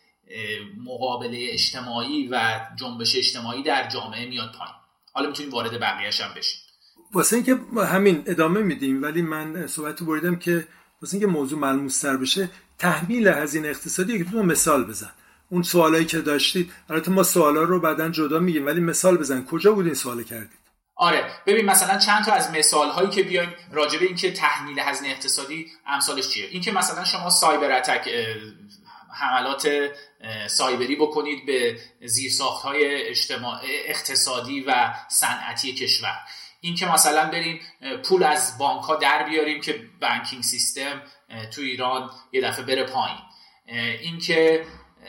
مقابله اجتماعی و جنبش اجتماعی در جامعه میاد پایین. حالا میتونیم وارد بقیه‌اش هم بشیم. واسه اینکه همین ادامه میدیم، ولی من صحبتو بریدم که واسه اینکه موضوع ملموس‌تر بشه تحمیل هزینه اقتصادی، که تو مثال بزن. اون سوالایی که داشتید، البته ما سوالا رو بعداً جدا میگیم، ولی مثال بزن کجا بود این سوال کردید؟ آره ببین مثلا چند تا از مثال‌هایی که بیایم راجع به اینکه تحمیل هزینه اقتصادی امثالش چیه. اینکه مثلا شما سایبر اتک، حملات سایبری بکنید به زیرساخت‌های اقتصادی و صنعتی کشور. این که مثلا بریم پول از بانک‌ها در بیاریم که بانکینگ سیستم تو ایران یه دفعه بره پایین. این که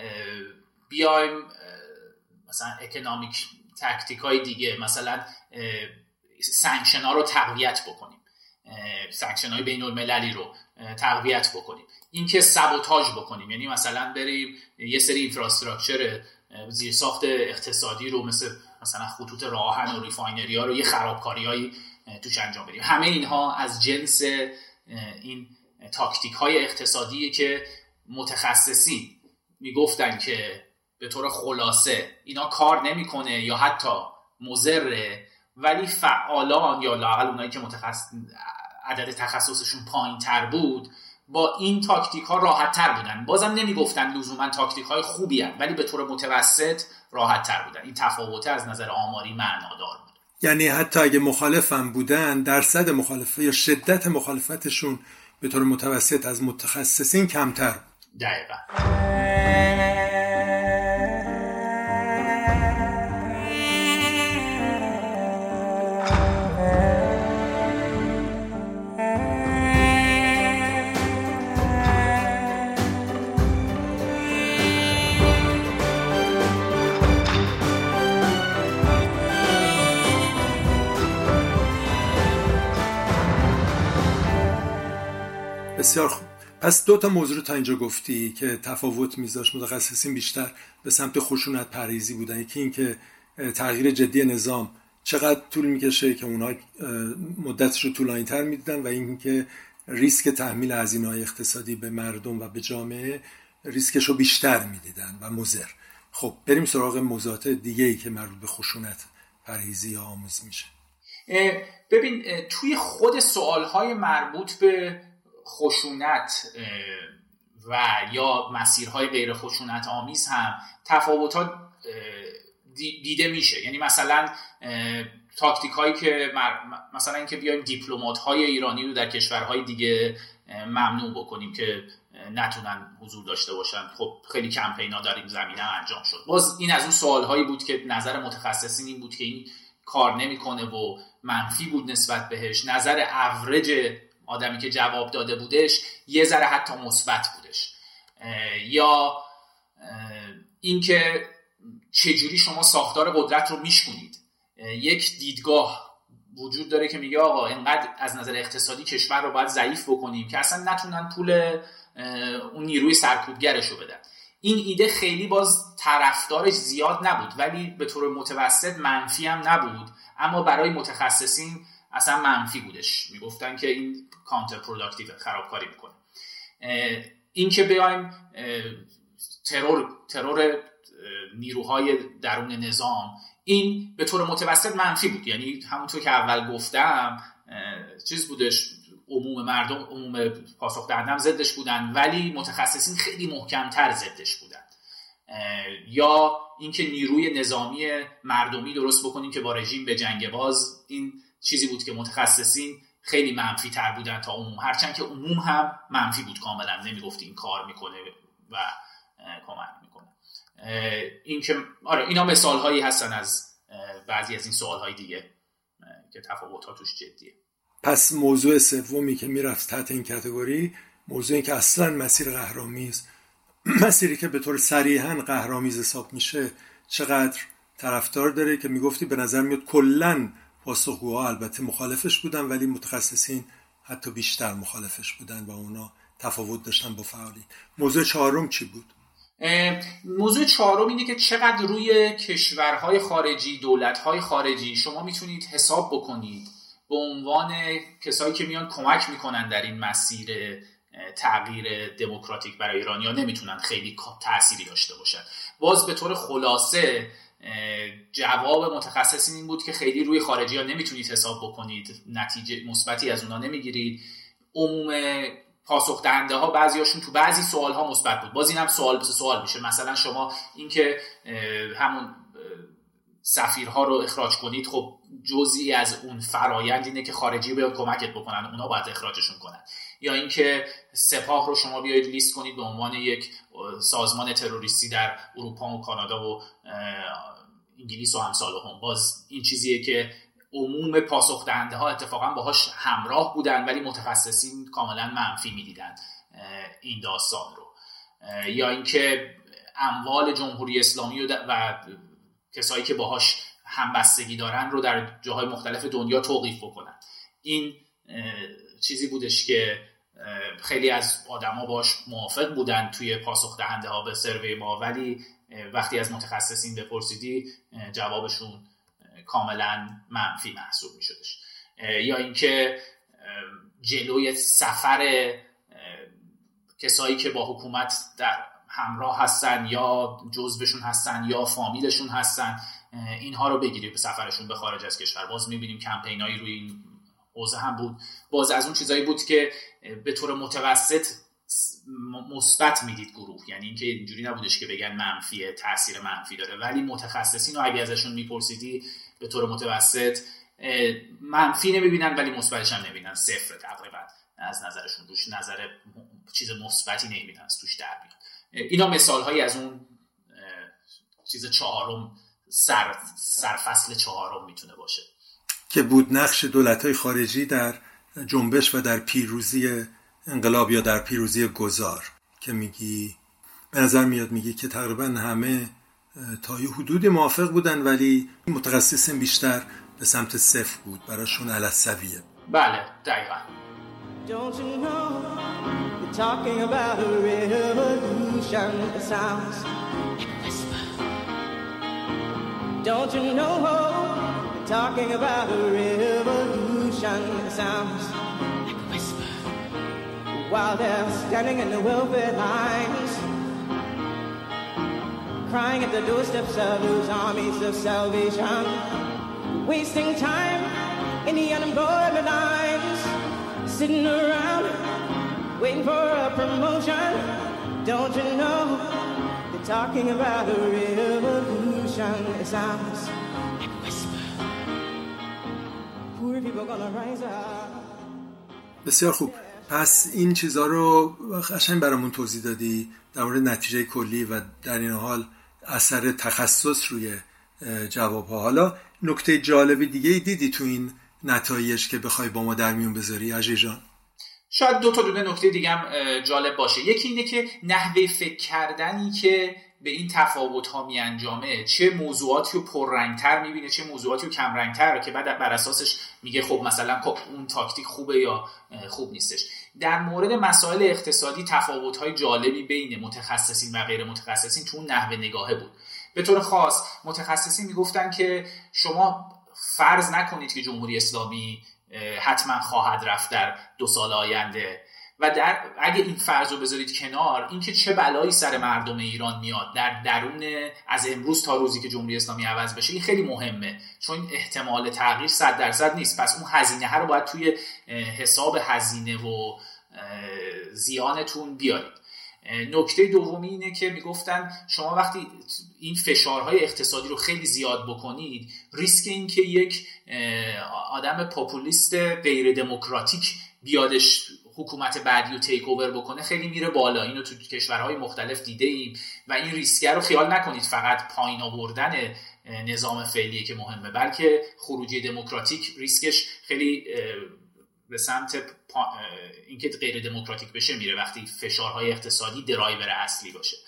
بیایم مثلا اکونومیک تاکتیک‌های دیگه، مثلا سانکشن‌ها رو تقویت بکنیم، سانکشن‌های بین‌المللی رو تقویت بکنیم. این که سابوتاژ بکنیم، یعنی مثلا بریم یه سری اینفراستراکچر زیرساخت اقتصادی رو مثلا خطوط راهن و ریفاینری ها رو یه خرابکاریایی توش انجام بدیم. همه اینها از جنس این تاکتیک های اقتصادیه که متخصصین میگفتن که به طور خلاصه اینا کار نمیکنه یا حتی مضره، ولی فعالان یا لااقل اونایی که عدد تخصصشون پایین تر بود با این تاکتیک ها راحت تر بودن. بازم نمیگفتن لزوما تاکتیک های خوبی هست، ولی به طور متوسط راحت تر بودن. این تفاوت از نظر آماری معنادار بود. یعنی حتی اگه مخالفم بودن، درصد مخالفت یا شدت مخالفتشون به طور متوسط از متخصصین کمتر بود. دقیقاً. بسیار خوب. پس 2 تا موضوع تا اینجا گفتی که تفاوت میذاشت متخصصین بیشتر به سمت خشونت پرهیزی بودن. یکی این که تغییر جدی نظام چقدر طول میکشه که اونها مدتش رو طولانی‌تر میدیدن، و این که ریسک تحمیل هزینه‌های اقتصادی به مردم و به جامعه ریسکش رو بیشتر میدیدن و مضر. خب بریم سراغ موضوعات دیگه‌ای که مربوط به خشونت پرهیزی یا آموزی میشه. ببین توی خود سوالهای مربوط به خشونت و یا مسیرهای غیر خشونت آمیز هم تفاوتات دیده میشه. یعنی مثلا تاکتیک هایی که مثلا اینکه بیایم دیپلمات های ایرانی رو در کشورهای دیگه ممنوع بکنیم که نتونن حضور داشته باشن، خب خیلی کمپینا در این زمینه انجام شد. باز این از اون سوال هایی بود که نظر متخصصین این بود که این کار نمیکنه و منفی بود نسبت بهش. نظر اوریج آدمی که جواب داده بودش یه ذره حتی مثبت بودش. یا اینکه چجوری شما ساختار قدرت رو میشکنید. یک دیدگاه وجود داره که میگه آقا اینقدر از نظر اقتصادی کشور رو باید ضعیف بکنیم که اصلا نتونن پول اون نیروی سرکوبگرش رو بدن. این ایده خیلی باز طرفدارش زیاد نبود، ولی به طور متوسط منفی هم نبود، اما برای متخصصین اصلا منفی بودش. میگفتن که این کانتر پروداکتیو، خرابکاری میکنه. این که بیایم ترور نیروهای درون نظام، این به طور متوسط منفی بود. یعنی همونطور که اول گفتم چیز بودش، عموم مردم، عموم پاسخ دهندم ضدش بودن، ولی متخصصین خیلی محکم‌تر ضدش بودن. یا اینکه نیروی نظامی مردمی درست بکنیم که با رژیم به جنگ، باز این چیزی بود که متخصصین خیلی منفی تر بودن تا عموم، هرچند که عموم هم منفی بود کاملا، نمیگفت این کار میکنه و کمک میکنه. این که آره اینا مثال هایی هستن از بعضی از این سوال های دیگه که تفاوت ها توش جدیه. پس موضوع سومی که میرفت تحت این کاتگوری، موضوعی که اصلا مسیر قهرآمیز، مسیری که به طور صریحاً قهرآمیز حساب میشه، چقدر طرفدار داره، که میگفتی به نظر میاد کلاً پاسخگوها البته مخالفش بودن، ولی متخصصین حتی بیشتر مخالفش بودن و اونا تفاوت داشتن با فعالی. موضوع 4 چی بود؟ موضوع 4 اینه که چقدر روی کشورهای خارجی، دولتهای خارجی شما میتونید حساب بکنید به عنوان کسایی که میان کمک میکنن در این مسیر تغییر دموکراتیک برای ایران، یا نمیتونن خیلی تأثیری داشته باشن. باز به طور خلاصه جواب متخصصین این بود که خیلی روی خارجی ها نمیتونید حساب بکنید، نتیجه مثبتی از اونا نمیگیرید. عموم پاسخ دهنده ها بعضیاشون تو بعضی سوال ها مثبت بود. باز این هم سوال میشه. مثلا شما اینکه همون سفیرها رو اخراج کنید، خب جزئی از اون فرایند اینه که خارجی بیاد کمکت بکنن، اونا باید اخراجشون کنن. یا اینکه سپاه رو شما بیاید لیست کنید به عنوان یک سازمان تروریستی در اروپا و کانادا و انگلیس و امثالهم. باز این چیزیه که عموم پاسخ دهنده ها اتفاقا باهاش همراه بودن، ولی متخصصین کاملا منفی میدیدن این داستان رو. یا اینکه اموال جمهوری اسلامی و کسایی که باهاش همبستگی دارن رو در جاهای مختلف دنیا توقیف بکنن. این چیزی بودش که خیلی از آدما باش موافق بودن توی پاسخ دهنده ها به سروی ما، ولی وقتی از متخصصین بپرسیدی جوابشون کاملا منفی محسوب می شدش. یا اینکه جلوی سفر کسایی که با حکومت در همراه هستن یا جزوشون هستن یا فامیلشون هستن، اینها رو بگیرید به سفرشون به خارج از کشور. باز می بینیم کمپینایی روی این حوزه هم بود. باز از اون چیزایی بود که به طور متوسط مثبت میدید گروه، یعنی اینکه اینجوری نبودش که بگن منفیه، تاثیر منفی داره، ولی متخصصین رو اگه ازشون میپرسیدی به طور متوسط منفی نمیبینن ولی مثبتش هم نمیبینن، صفر تقریبا از نظرشون، روش نظر چیز مثبتی نمیبینن توش در بیاد. اینا مثال هایی از اون چیز چهارم، سرفصل چهارم میتونه باشه که بود نقش دولت‌های خارجی در جنبش و در پیروزی انقلاب یا در پیروزی گذار، که میگی به نظر میاد میگی که تقریبا همه تا یه حدودی موافق بودن ولی متخصصین بیشتر به سمت صفر بود، براشون علسویه. بله دقیقا. Don't you know you're talking about a revolution that sounds like a whisper. Don't you know you're talking about a revolution that sounds like a whisper. While they're standing in the welfare lines, crying at the doorsteps of those armies of salvation, wasting time in the unemployment lines, sitting around waiting for a promotion. Don't you know they're talking about a revolution? It sounds like a whisper. Poor people gonna rise up. بسیار خوب. پس این چیزها رو قشنگ برامون توضیح دادی در مورد نتیجه کلی و در این حال اثر تخصص روی جوابها. حالا نکته جالب دیگه دیدی تو این نتایج که بخوای با ما در میون بذاری عجیب جان؟ شاید دو تا نکته دیگه هم جالب باشه. یکی اینه که نحوه فکر کردنی که به این تفاوت‌ها میانجامه، چه موضوعاتی رو پررنگ‌تر می‌بینه، چه موضوعاتی رو کمرنگ‌تر، که بعد بر اساسش میگه خب مثلا اون تاکتیک خوبه یا خوب نیستش. در مورد مسائل اقتصادی تفاوت‌های جالبی بین متخصصین و غیر متخصصین تو اون نحوه نگاهه بود. به طور خاص متخصصین میگفتن که شما فرض نکنید که جمهوری اسلامی حتما خواهد رفت در 2 سال آینده و اگه این فرض رو بذارید کنار، اینکه چه بلایی سر مردم ایران میاد در درون از امروز تا روزی که جمهوری اسلامی عوض بشه، این خیلی مهمه، چون احتمال تغییر 100% نیست. پس اون هزینه ها رو باید توی حساب هزینه و زیانتون بیارید. نکته دومی اینه که میگفتن شما وقتی این فشارهای اقتصادی رو خیلی زیاد بکنید، ریسک این که یک آدم پاپولیست غیر دموکراتیک بیادش حکومت بعدی رو تیک اوور بکنه خیلی میره بالا. اینو تو کشورهای مختلف دیده ایم و این ریسک رو خیال نکنید فقط پایین آوردن نظام فعلیه که مهمه، بلکه خروجی دموکراتیک ریسکش خیلی به سمت اینکه غیر دموکراتیک بشه میره وقتی فشارهای اقتصادی درایور اصلی باشه.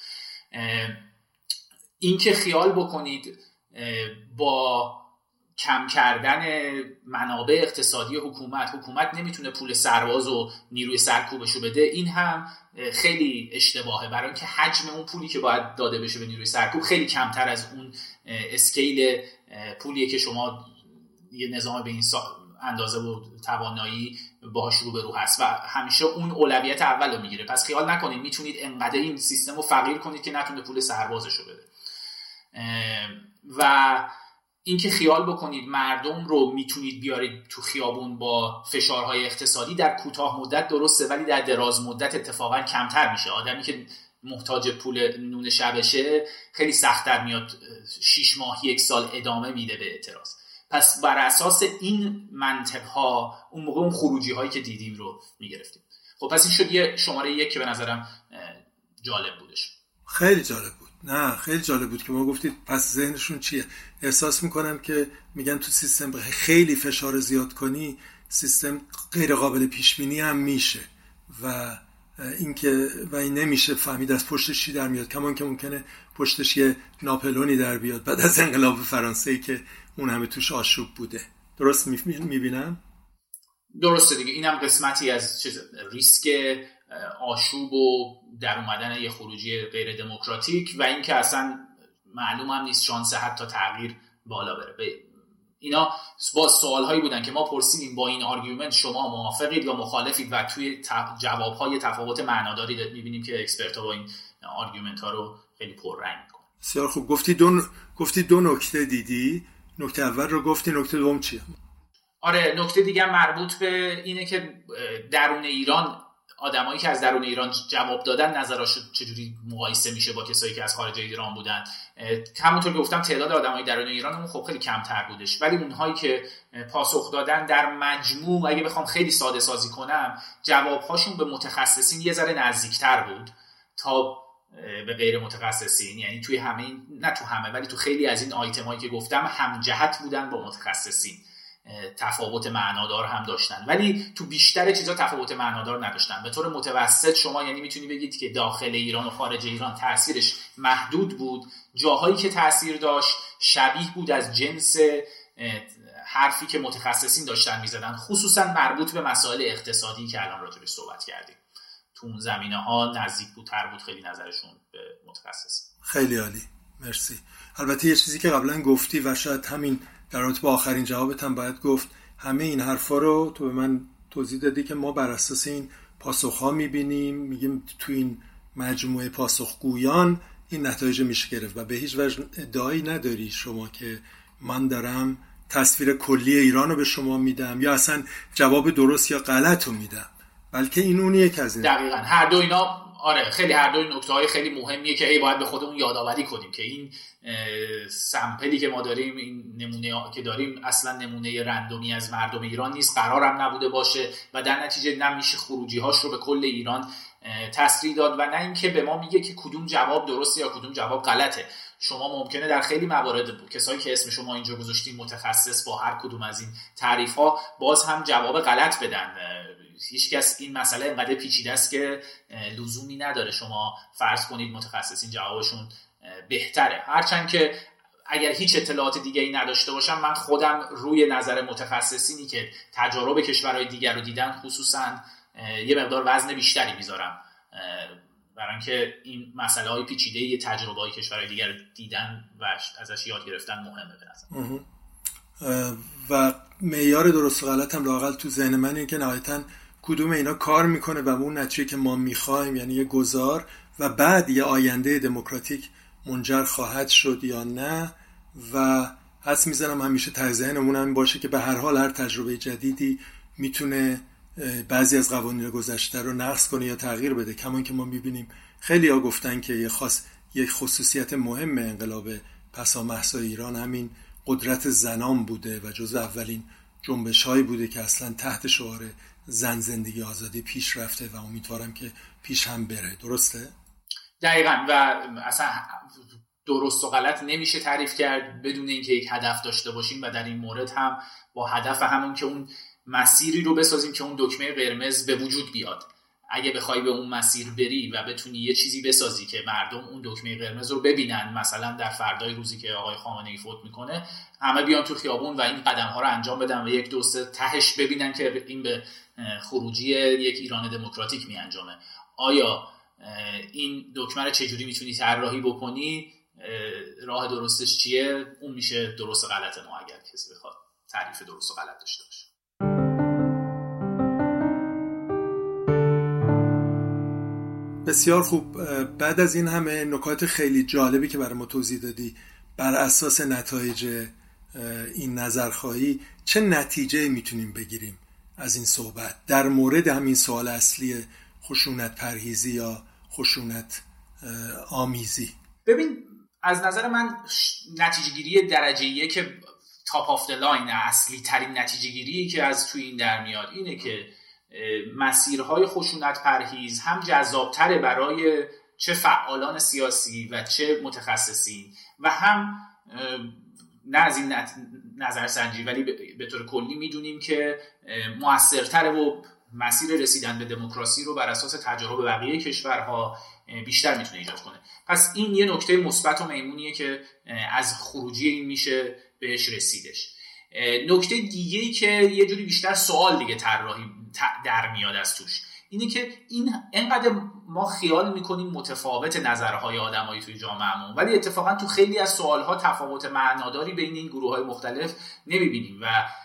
اینکه خیال بکنید با کم کردن منابع اقتصادی حکومت نمیتونه پول سرباز و نیروی سرکوبشو بده، این هم خیلی اشتباهه، برای اینکه حجم اون پولی که باید داده بشه به نیروی سرکوب خیلی کمتر از اون اسکیل پولیه که شما یه نظام به این اندازه و توانایی باهاش روبرو هست و همیشه اون اولویت اول رو میگیره. پس خیال نکنید میتونید انقدر این سیستم رو فقیر کنید که نتونه پول سربازشو بده. و اینکه خیال بکنید مردم رو میتونید بیارید تو خیابون با فشارهای اقتصادی، در کوتاه مدت درسته ولی در دراز مدت اتفاقا کمتر میشه. آدمی که محتاج پول نون شبشه خیلی سخت‌تر میاد 6 ماه 1 سال ادامه میده به اعتراض. پس بر اساس این منطق‌ها اون موقع اون خروجی هایی که دیدیم رو میگرفتیم. خب پس این شد یه شماره 1 که به نظرم جالب بودش. خیلی جالب بود. نه خیلی جالب بود که ما گفتید پس ذهنشون چیه. احساس میکنم که میگن تو سیستم خیلی فشار زیاد کنی سیستم غیر قابل پیش بینی هم میشه و این نمیشه فهمید از پشتش چی در میاد، کمان که ممکنه پشتش یه ناپلئونی در بیاد بعد از انقلاب فرانسه که اون همه توش آشوب بوده. درست میبینم؟ درسته دیگه. اینم قسمتی از ریسک آشوب و در اومدن یه خروجی غیر دموکراتیک و اینکه اصلا معلوم هم نیست شانس حتی تغییر بالا بره. اینا با سوالهایی بودن که ما پرسیدیم با این آرگومنت شما موافقید یا مخالفید و توی جوابهای تفاوت معناداری میبینیم که اکسپرت‌ها با این آرگومنت ها رو خیلی پررنگ میکنن. بسیار خوب. گفتی دو نکته دیدی. نکته اول رو گفتی، نکته دوم چیه؟ آره، نکته دیگه مربوط به اینه که درون ایران آدمایی که از درون ایران جواب دادن نظرش چجوری مقایسه میشه با کسایی که از خارج ایران بودن. همونطور که گفتم تعداد آدمای درون ایران خب خیلی کمتر بودش، ولی اونهایی که پاسخ دادن در مجموع اگه بخوام خیلی ساده سازی کنم جوابهاشون به متخصصین یه ذره نزدیکتر بود تا به غیر متخصصین. یعنی توی همه، نه تو همه، ولی تو خیلی از این آیتمایی که گفتم همجهت بودن با متخصصین، تفاوت معنادار هم داشتن، ولی تو بیشتر چیزا تفاوت معنادار نداشتن. به طور متوسط شما یعنی میتونی بگید که داخل ایران و خارج ایران تأثیرش محدود بود. جاهایی که تأثیر داشت شبیه بود از جنس حرفی که متخصصین داشتن میزدن، خصوصا مربوط به مسائل اقتصادی که الان راجعش صحبت کردیم. تو اون زمینه‌ها نزدیک بودتر بود خیلی نظرشون به متخصصین. خیلی عالی، مرسی. البته یه چیزی که قبلا گفتی و شاید همین در رابطه با آخرین جوابت هم باید گفت، همه این حرفا رو تو به من توضیح دادی که ما بر اساس این پاسخ‌ها می‌بینیم، میگیم تو این مجموعه پاسخگویان این نتایج میشه گرفت و به هیچ وجه ادعایی نداری شما که من دارم تصویر کلی ایران رو به شما میدم یا اصلا جواب درست یا غلط رو میدم، بلکه این اونیه که از این دقیقاً هر دو اینا. آره، خیلی هر دو نکته‌های خیلی مهمیه که هی باید به خودمون یادآوری کنیم که این سمپلی که ما داریم، این نمونه که داریم اصلا نمونه رندومی از مردم ایران نیست، قرارم نبوده باشه و در نتیجه نمیشه خروجی‌هاش رو به کل ایران تسریع داد و نه اینکه به ما میگه که کدوم جواب درسته یا کدوم جواب غلطه. شما ممکنه در خیلی موارد کسایی که اسم شما اینجا گذاشتین متخصص با هر کدوم از این تعریف‌ها باز هم جواب غلط بدن. هیچکس این مسئله اینقدر پیچیده است که لزومی نداره شما فرض کنید متخصصین جوابشون بهتره. هرچند که اگر هیچ اطلاعات دیگه‌ای نداشته باشم، من خودم روی نظر متخصصینی که تجارب کشورهای دیگر رو دیدن خصوصا یه مقدار وزن بیشتری میذارم، برای اینکه این مسائل پیچیده یه تجربه‌های کشورهای دیگر دیدن و ازش یاد گرفتن مهمه به نظر. و معیار درست و غلط هم لااقل تو ذهن من اینه که نهایتاً کدوم اینا کار میکنه و اون نتیجه که ما میخوایم، یعنی یه گذار و بعد یه آینده دموکراتیک منجر خواهد شد یا نه. و حدس میزنم همیشه ته ذهنمون هم باشه که به هر حال هر تجربه جدیدی میتونه بعضی از قوانین گذشته رو نقض کنه یا تغییر بده. کما اینکه ما میبینیم خیلی ها گفتن که یک خصوصیت مهم انقلاب پسامحسا ایران همین قدرت زنان بوده و جزو اولین جنبش‌هایی بوده که اصلا تحت شعار زن زندگی آزادی پیش رفته و امیدوارم که پیش هم بره. درسته؟ دقیقاً. و اصلا درست و غلط نمیشه تعریف کرد بدون اینکه یک هدف داشته باشیم و در این مورد هم با هدف همون که اون مسیری رو بسازیم که اون دکمه قرمز به وجود بیاد. اگه بخوای به اون مسیر بری و بتونی یه چیزی بسازی که مردم اون دکمه قرمز رو ببینن، مثلا در فردای روزی که آقای خامنه‌ای فوت میکنه همه بیان تو خیابون و این قدم‌ها رو انجام بدن و یک دوسته تهش ببینن که این به خروجی یک ایران دموکراتیک میانجامه. آیا این دکمه رو چجوری میتونی طراحی بکنی؟ راه درستش چیه؟ اون میشه درست و غلط ما اگر کسی بخواد تعریف درست و غلط داشته باشه. بسیار خوب. بعد از این همه نکات خیلی جالبی که برای ما توضیح دادی، بر اساس نتایج این نظرخواهی چه نتیجه میتونیم بگیریم از این صحبت در مورد همین سوال اصلی خشونت پرهیزی یا خشونت آمیزی؟ ببین، از نظر من نتیجه گیری درجه یک تاپ آف د لاین، اصلی ترین نتیجه گیری که از توی این در میاد اینه که مسیرهای خشونت پرهیز هم جذابتره برای چه فعالان سیاسی و چه متخصصین و هم نه از این نظرسنجی ولی به طور کلی میدونیم که موثرتره و مسیر رسیدن به دموکراسی رو بر اساس تجارب بقیه کشورها بیشتر میتونه ایجاد کنه. پس این یه نکته مثبت و میمونیه که از خروجی این میشه بهش رسیدش. نکته دیگه‌ای که یه جوری بیشتر سوال دیگه طراحی در میاد از توش اینه که این انقدر ما خیال میکنیم متفاوت نظرهای آدمایی توی جامعهمون، ولی اتفاقا تو خیلی از سوالها تفاوت معناداری بین این گروه‌های مختلف نمیبینیم و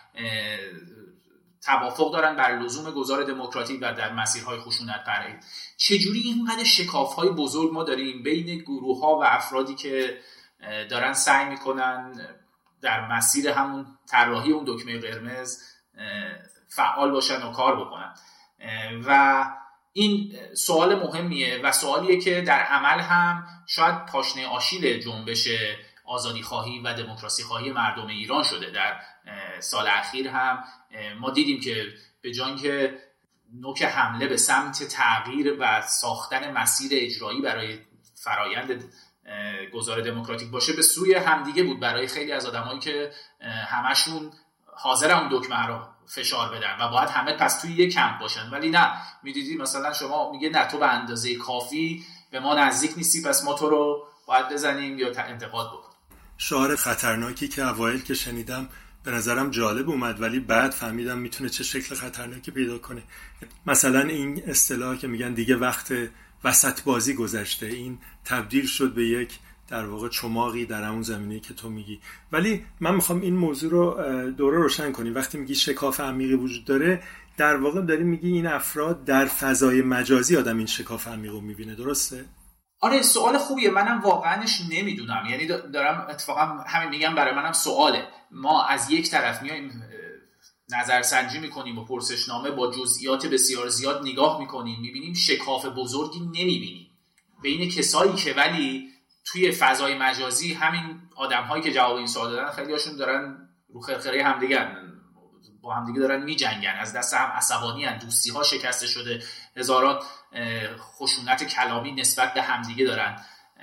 توافق دارن بر لزوم گذار دموکراتیک و در مسیرهای خشونت پرهیز. چجوری اینقدر شکاف‌های بزرگ ما داریم بین گروه‌ها و افرادی که دارن سعی میکنن در مسیر همون طراحی اون دکمه قرمز فعال باشن و کار بکنن. و این سوال مهمیه و سوالیه که در عمل هم شاید پاشنه آشیل جنبش آزادی خواهی و دموکراسی خواهی مردم ایران شده. در سال اخیر هم ما دیدیم که به جای اینکه نوک حمله به سمت تغییر و ساختن مسیر اجرایی برای فرایند گذار دموکراتیک باشه، به سوی همدیگه بود برای خیلی از آدمایی که همشون حاضر اون دکمه رو فشار بدن و باید همه پس توی یک کمپ باشن. ولی نه، میدیدی مثلا شما میگه نه تو به اندازه کافی به ما نزدیک نیستی، پس ما تو رو باید بزنیم یا انتقاد بکنیم. شعار خطرناکی که اوایل که شنیدم به نظرم جالب اومد، ولی بعد فهمیدم میتونه چه شکل خطرناکی پیدا کنه. مثلا این اصطلاح که میگن دیگه وقت وسط بازی گذشته، این تبدیل شد به یک در واقع چماقی در اون زمینه‌ای که تو میگی. ولی من میخوام این موضوع رو دوره روشن کنیم. وقتی میگی شکاف عمیقی وجود داره، در واقع داری میگی این افراد در فضای مجازی آدم این شکاف عمیق رو میبینه، درسته؟ آره، سوال خوبیه. منم واقعاش نمیدونم، یعنی دارم اتفاقا همین میگم، برای منم سواله. ما از یک طرف میایم نظرسنجی میکنیم و پرسشنامه با جزئیات بسیار زیاد نگاه میکنیم، میبینیم شکاف بزرگی نمیبینیم بین کسایی که ولی توی فضای مجازی همین آدم‌هایی که جواب این سوال دادن خیلی هاشون دارن رو خرخره همدیگه با همدیگه دارن میجنگن، از دست هم عصبانی هستن، دوستی ها شکسته شده، هزاران خشونت کلامی نسبت به همدیگه دارن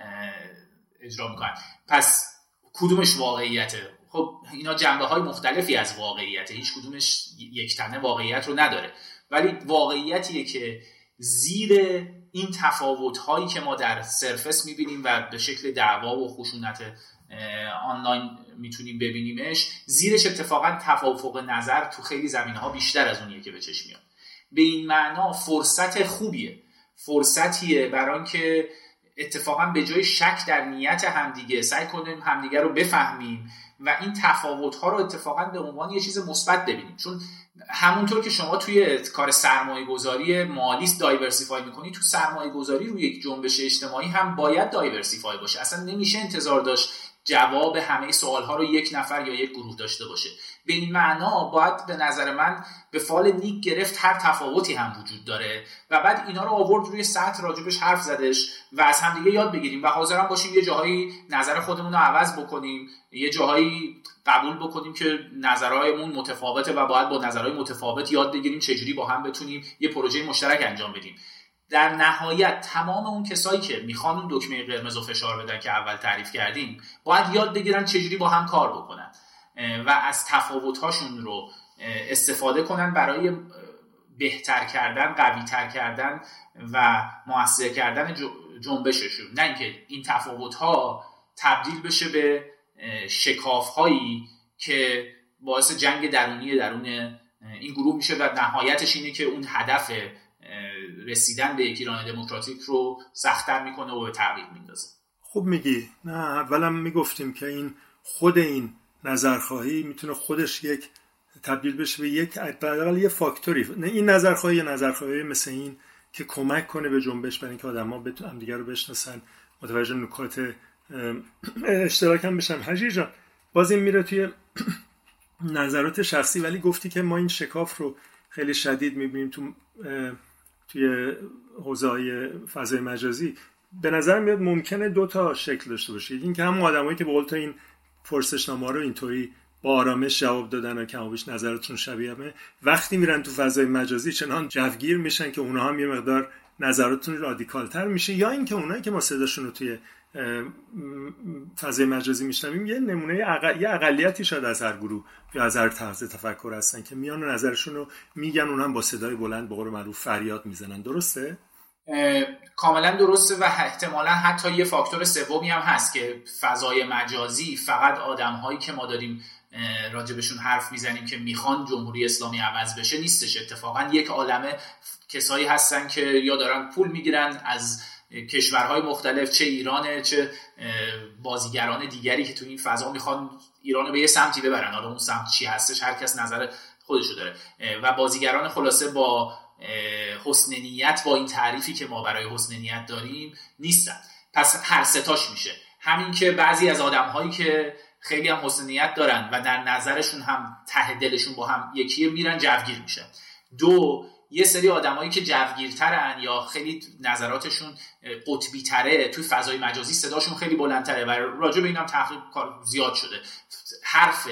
اجرا میکنن. پس کدومش واقعیته؟ خب اینا جنبه های مختلفی از واقعیته، هیچ کدومش یک تنه واقعیت رو نداره، ولی واقعیتیه که زیر این تفاوت هایی که ما در سرفس میبینیم و به شکل دعوا و خشونت آنلاین میتونیم ببینیمش، زیرش اتفاقا توافق نظر تو خیلی زمینه ها بیشتر از اونیه که به چشم میاد. به این معنا فرصت خوبیه، فرصتیه برای اینکه اتفاقا به جای شک در نیت همدیگه سعی کنیم همدیگه رو بفهمیم و این تفاوت ها رو اتفاقا به عنوان یه چیز مثبت ببینیم. چون همونطور که شما توی کار سرمایه گذاری مالی دایورسیفای میکنی، تو سرمایه گذاری روی یک جنبش اجتماعی هم باید دایورسیفای باشه. اصلا نمیشه انتظار داشت جواب همه سوالها رو یک نفر یا یک گروه داشته باشه. به این معنا باید به نظر من به فال نیک گرفت هر تفاوتی هم وجود داره و بعد اینا رو آورد روی سطح راجبش حرف زدش و از هم دیگه یاد بگیریم و حاضرم باشیم یه جاهایی نظر خودمون رو عوض بکنیم، یه جاهایی قبول بکنیم که نظرهایمون متفاوته و باید با نظرهای متفاوت یاد بگیریم چجوری با هم بتونیم یه پروژه مشترک انجام بدیم. در نهایت تمام اون کسایی که میخوان اون دکمه قرمز رو فشار بدن که اول تعریف کردیم باید یاد بگیرن چجوری با هم کار بکنن و از تفاوت‌هاشون رو استفاده کنن برای بهتر کردن، قوی‌تر کردن و موثر کردن جنبششون، نه اینکه این تفاوت‌ها تبدیل بشه به شکاف‌هایی که باعث جنگ درونی درون این گروه میشه و نهایتش اینه که اون هدف رسیدن به یک ایران دموکراتیک رو سخت‌تر میکنه و به تعویق میندازه. خوب میگی. نه اولم میگفتیم که این خود این نظرخواهی میتونه خودش یک تبدیل بشه به یک حداقل یه فاکتوری. نه این نظرخواهی مثل این که کمک کنه به جنبش، برای اینکه آدم‌ها بتونن دیگه رو بشناسن، متوجه نکات اشتراک هم بشن. حجیر جان باز این میره توی نظرات شخصی، ولی گفتی که ما این شکاف رو خیلی شدید میبینیم توی حوزه‌های فضای مجازی. به نظر میاد ممکنه دو تا شکل داشته باشه. این که هم آدمایی که به قول تو این پرسشنامه رو اینطوری با آرامش جواب دادن و کمابیش نظراتشون شبیه همه، وقتی میرن تو فضای مجازی چنان جوگیر میشن که اونها هم یه مقدار نظراتشون رادیکال‌تر میشه، یا اینکه اونایی که ما صداشون رو توی فضای مجازی میشنویم یه نمونه یه اقلیتی شاید از هر گروه یا از هر طرز تفکر هستن که میان و نظرشون رو میگن، اونها هم با صدای بلند به قول معروف فریاد میزنن. درسته؟ کاملا درسته و احتمالا حتی یه فاکتور سومی هم هست که فضای مجازی فقط آدم‌هایی که ما داریم راجبشون حرف میزنیم که میخوان جمهوری اسلامی عوض بشه نیستش. اتفاقا یک عالمه کسایی هستن که یا دارن پول میگیرن از کشورهای مختلف، چه ایرانه چه بازیگران دیگری که تو این فضا میخوان ایرانو به یه سمتی ببرن. حالا اون سمت چی هستش هر کس نظر خودشو داره و بازیگران خلاصه با حسن نیت، با این تعریفی که ما برای حسن نیت داریم نیستن. پس هر ستاش میشه. همین که بعضی از آدم‌هایی که خیلی هم حسن نیت دارن و در نظرشون هم ته دلشون با هم یکیه، میرن جوگیر میشن. 2 یه سری آدمایی که جوگیرترن یا خیلی نظراتشون قطبی تره، توی فضای مجازی صداشون خیلی بلندتره و راجع به اینم تحقیق کار زیاد شده. حرف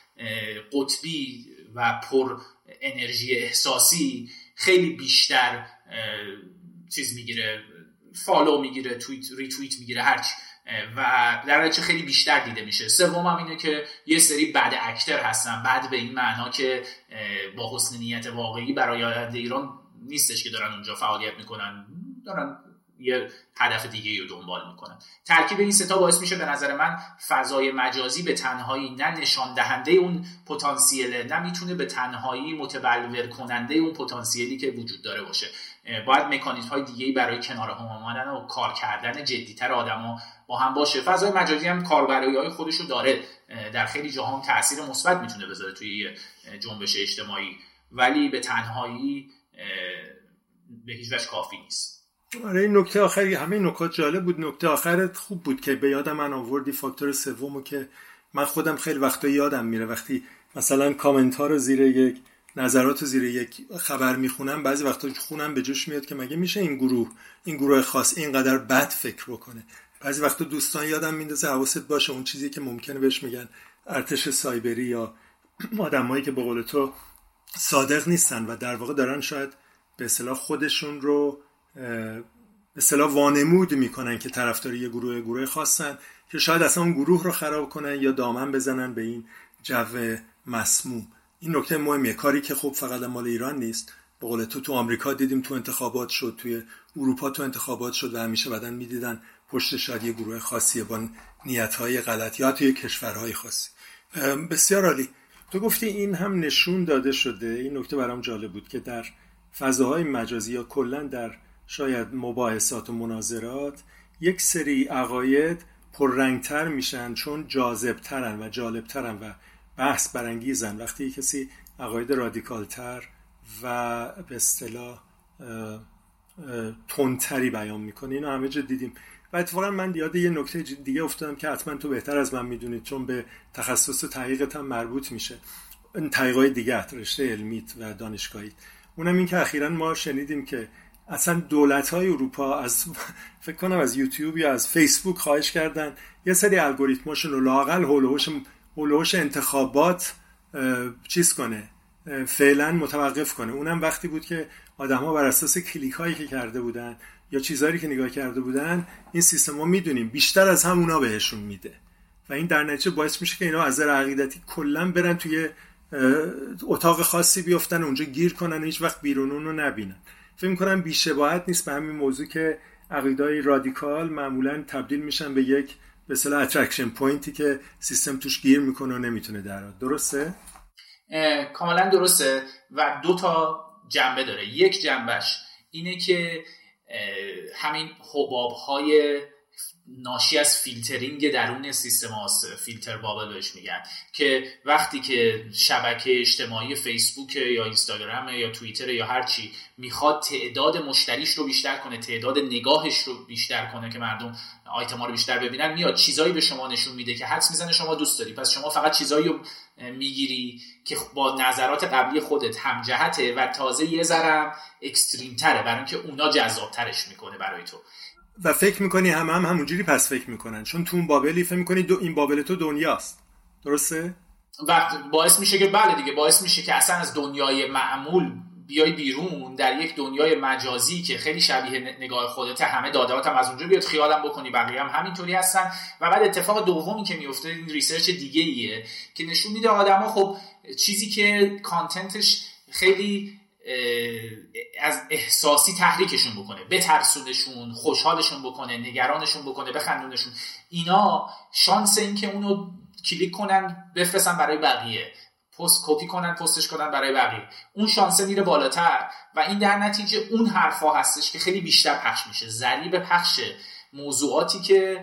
قطبی و پر انرژی احساسی خیلی بیشتر چیز میگیره، فالو میگیره، توییت ریتوییت میگیره، هرچی، و در نتیجه خیلی بیشتر دیده میشه. 3 هم اینه که یه سری بد اکتر هستن، بد به این معنا که با حسن نیت واقعی برای آینده ایران نیستش که دارن اونجا فعالیت میکنن، دارن یه هدف دیگه رو دنبال میکنن. ترکیب این 3 باعث میشه به نظر من فضای مجازی به تنهایی نه نشان دهنده اون پتانسیله، نه میتونه به تنهایی متبلور کننده اون پتانسیلی که وجود داره باشه. باید مکانیزم های دیگه‌ای برای کنار هم آمدن و کار کردن جدی‌تر آدما با هم باشه. فضای مجازی هم کاربری‌های خودش رو داره، در خیلی جاها تاثیر مثبت میتونه بذاره توی جنبش اجتماعی، ولی به تنهایی به هیچ وجه کافی نیست. آره این نکته آخری، همه نکات جالب بود. نکته آخرت خوب بود که به یادم من آوردی فاکتور سومو که من خودم خیلی وقتا یادم میره. وقتی مثلا کامنت ها رو زیر یک نظرات زیر یک خبر میخونم، بعضی وقتا خونم به جوش میاد که مگه میشه این گروه خاص اینقدر بد فکر بکنه. بعضی وقتا دوستان یادم میندازه حواست باشه اون چیزی که ممکنه بهش میگن ارتش سایبری یا آدمایی که به قول تو صادق نیستن و در واقع دارن شاید به اصطلاح خودشون رو به اصطلاح وانمود میکنن که طرفدار یه گروه خاصن که شاید اصلا اون گروه رو خراب کنن یا دامن بزنن به این جو مسموم. این نکته مهمیه، کاری که خب فقط مال ایران نیست. به قول تو آمریکا دیدیم تو انتخابات شد، توی اروپا تو انتخابات شد و همیشه بعدن میدیدن پشت شاید یه گروه خاصیه با نیت‌های غلط یا توی کشورهای خاصی. بسیار عالی. تو گفتی این هم نشون داده شده، این نکته برام جالب بود که در فضاهای مجازی یا کلا در شاید مباحثات و مناظرات یک سری عقاید پررنگتر میشن چون جاذبترن و جالبترن و بحث برانگیزن. وقتی کسی عقاید رادیکالتر و به اصطلاح تندتری بیان میکنه، اینو همه جا دیدیم. و اتفاقا من یاد یه نکته دیگه افتادم که حتما تو بهتر از من میدونید چون به تخصص و تحقیقت هم مربوط میشه، تحقیقات دیگه رشته علمیت و دانشگاهیت. اونم این که اخیراً ما شنیدیم که اصلا دولت‌های اروپا از فکر کنم از یوتیوب یا از فیسبوک خواهش کردن یه سری الگوریتماشون رو لااقل هولوش انتخابات چیز کنه، فعلا متوقف کنه. اونم وقتی بود که آدم‌ها بر اساس کلیک هایی که کرده بودن یا چیزایی که نگاه کرده بودن، این سیستما میدونیم بیشتر از همونا بهشون میده و این در نتیجه باعث میشه که اینا از نظر عقیدتی کلا برن توی اتاق خاصی بیافتن، اونجا گیر کنن، هیچ وقت بیرون اون رو نبینن. فکر می‌کنم بی‌شباهت نیست به همین موضوع که عقیده‌های رادیکال معمولاً تبدیل میشن به یک به اصطلاح اترکشن پوینتی که سیستم توش گیر میکنه و نمیتونه درآد. درسته؟ کاملا درسته و 2 جنبه داره. یک جنبش اینه که همین حباب‌های ناشی از فیلترینگ درون سیستم هاست، فیلتر بابل بهش میگن، که وقتی که شبکه اجتماعی فیسبوک یا اینستاگرام یا توییتر یا هر چی میخواد تعداد مشتریش رو بیشتر کنه، تعداد نگاهش رو بیشتر کنه که مردم آیتما رو بیشتر ببینن، میاد چیزایی به شما نشون میده که حدس میزنه شما دوست داری، پس شما فقط چیزایی رو میگیری که با نظرات قبلی خودت هم جهته و تازه یه ذره اکستریم تره برای اینکه اونا جذاب ترش میکنه برای تو. و فکر میکنی همونجوری پس فکر میکنن چون تو اون بابلی فکر میکنی این بابل تو دنیاست. درسته؟ و باعث میشه که بله دیگه، باعث میشه که اصلا از دنیای معمول بیای بیرون در یک دنیای مجازی که خیلی شبیه نگاه خودت، همه داده‌هات هم از اونجا بیاد خیالم بکنی بقیه هم همینطوری هستن. و بعد اتفاق دومی که میفته، این ریسرچ دیگه ایه که نشون میده آدما خب چیزی که کانتنتش خیلی از احساسی تحریکشون بکنه، بترسونشون، خوشحالشون بکنه، نگرانشون بکنه، بخندونشون، اینا شانس این که اونو کلیک کنن بفرستن برای بقیه، پست کپی کنن پستش کنن برای بقیه، اون شانسه میره بالاتر و این در نتیجه اون حرفا هستش که خیلی بیشتر پخش میشه. ضریب پخش موضوعاتی که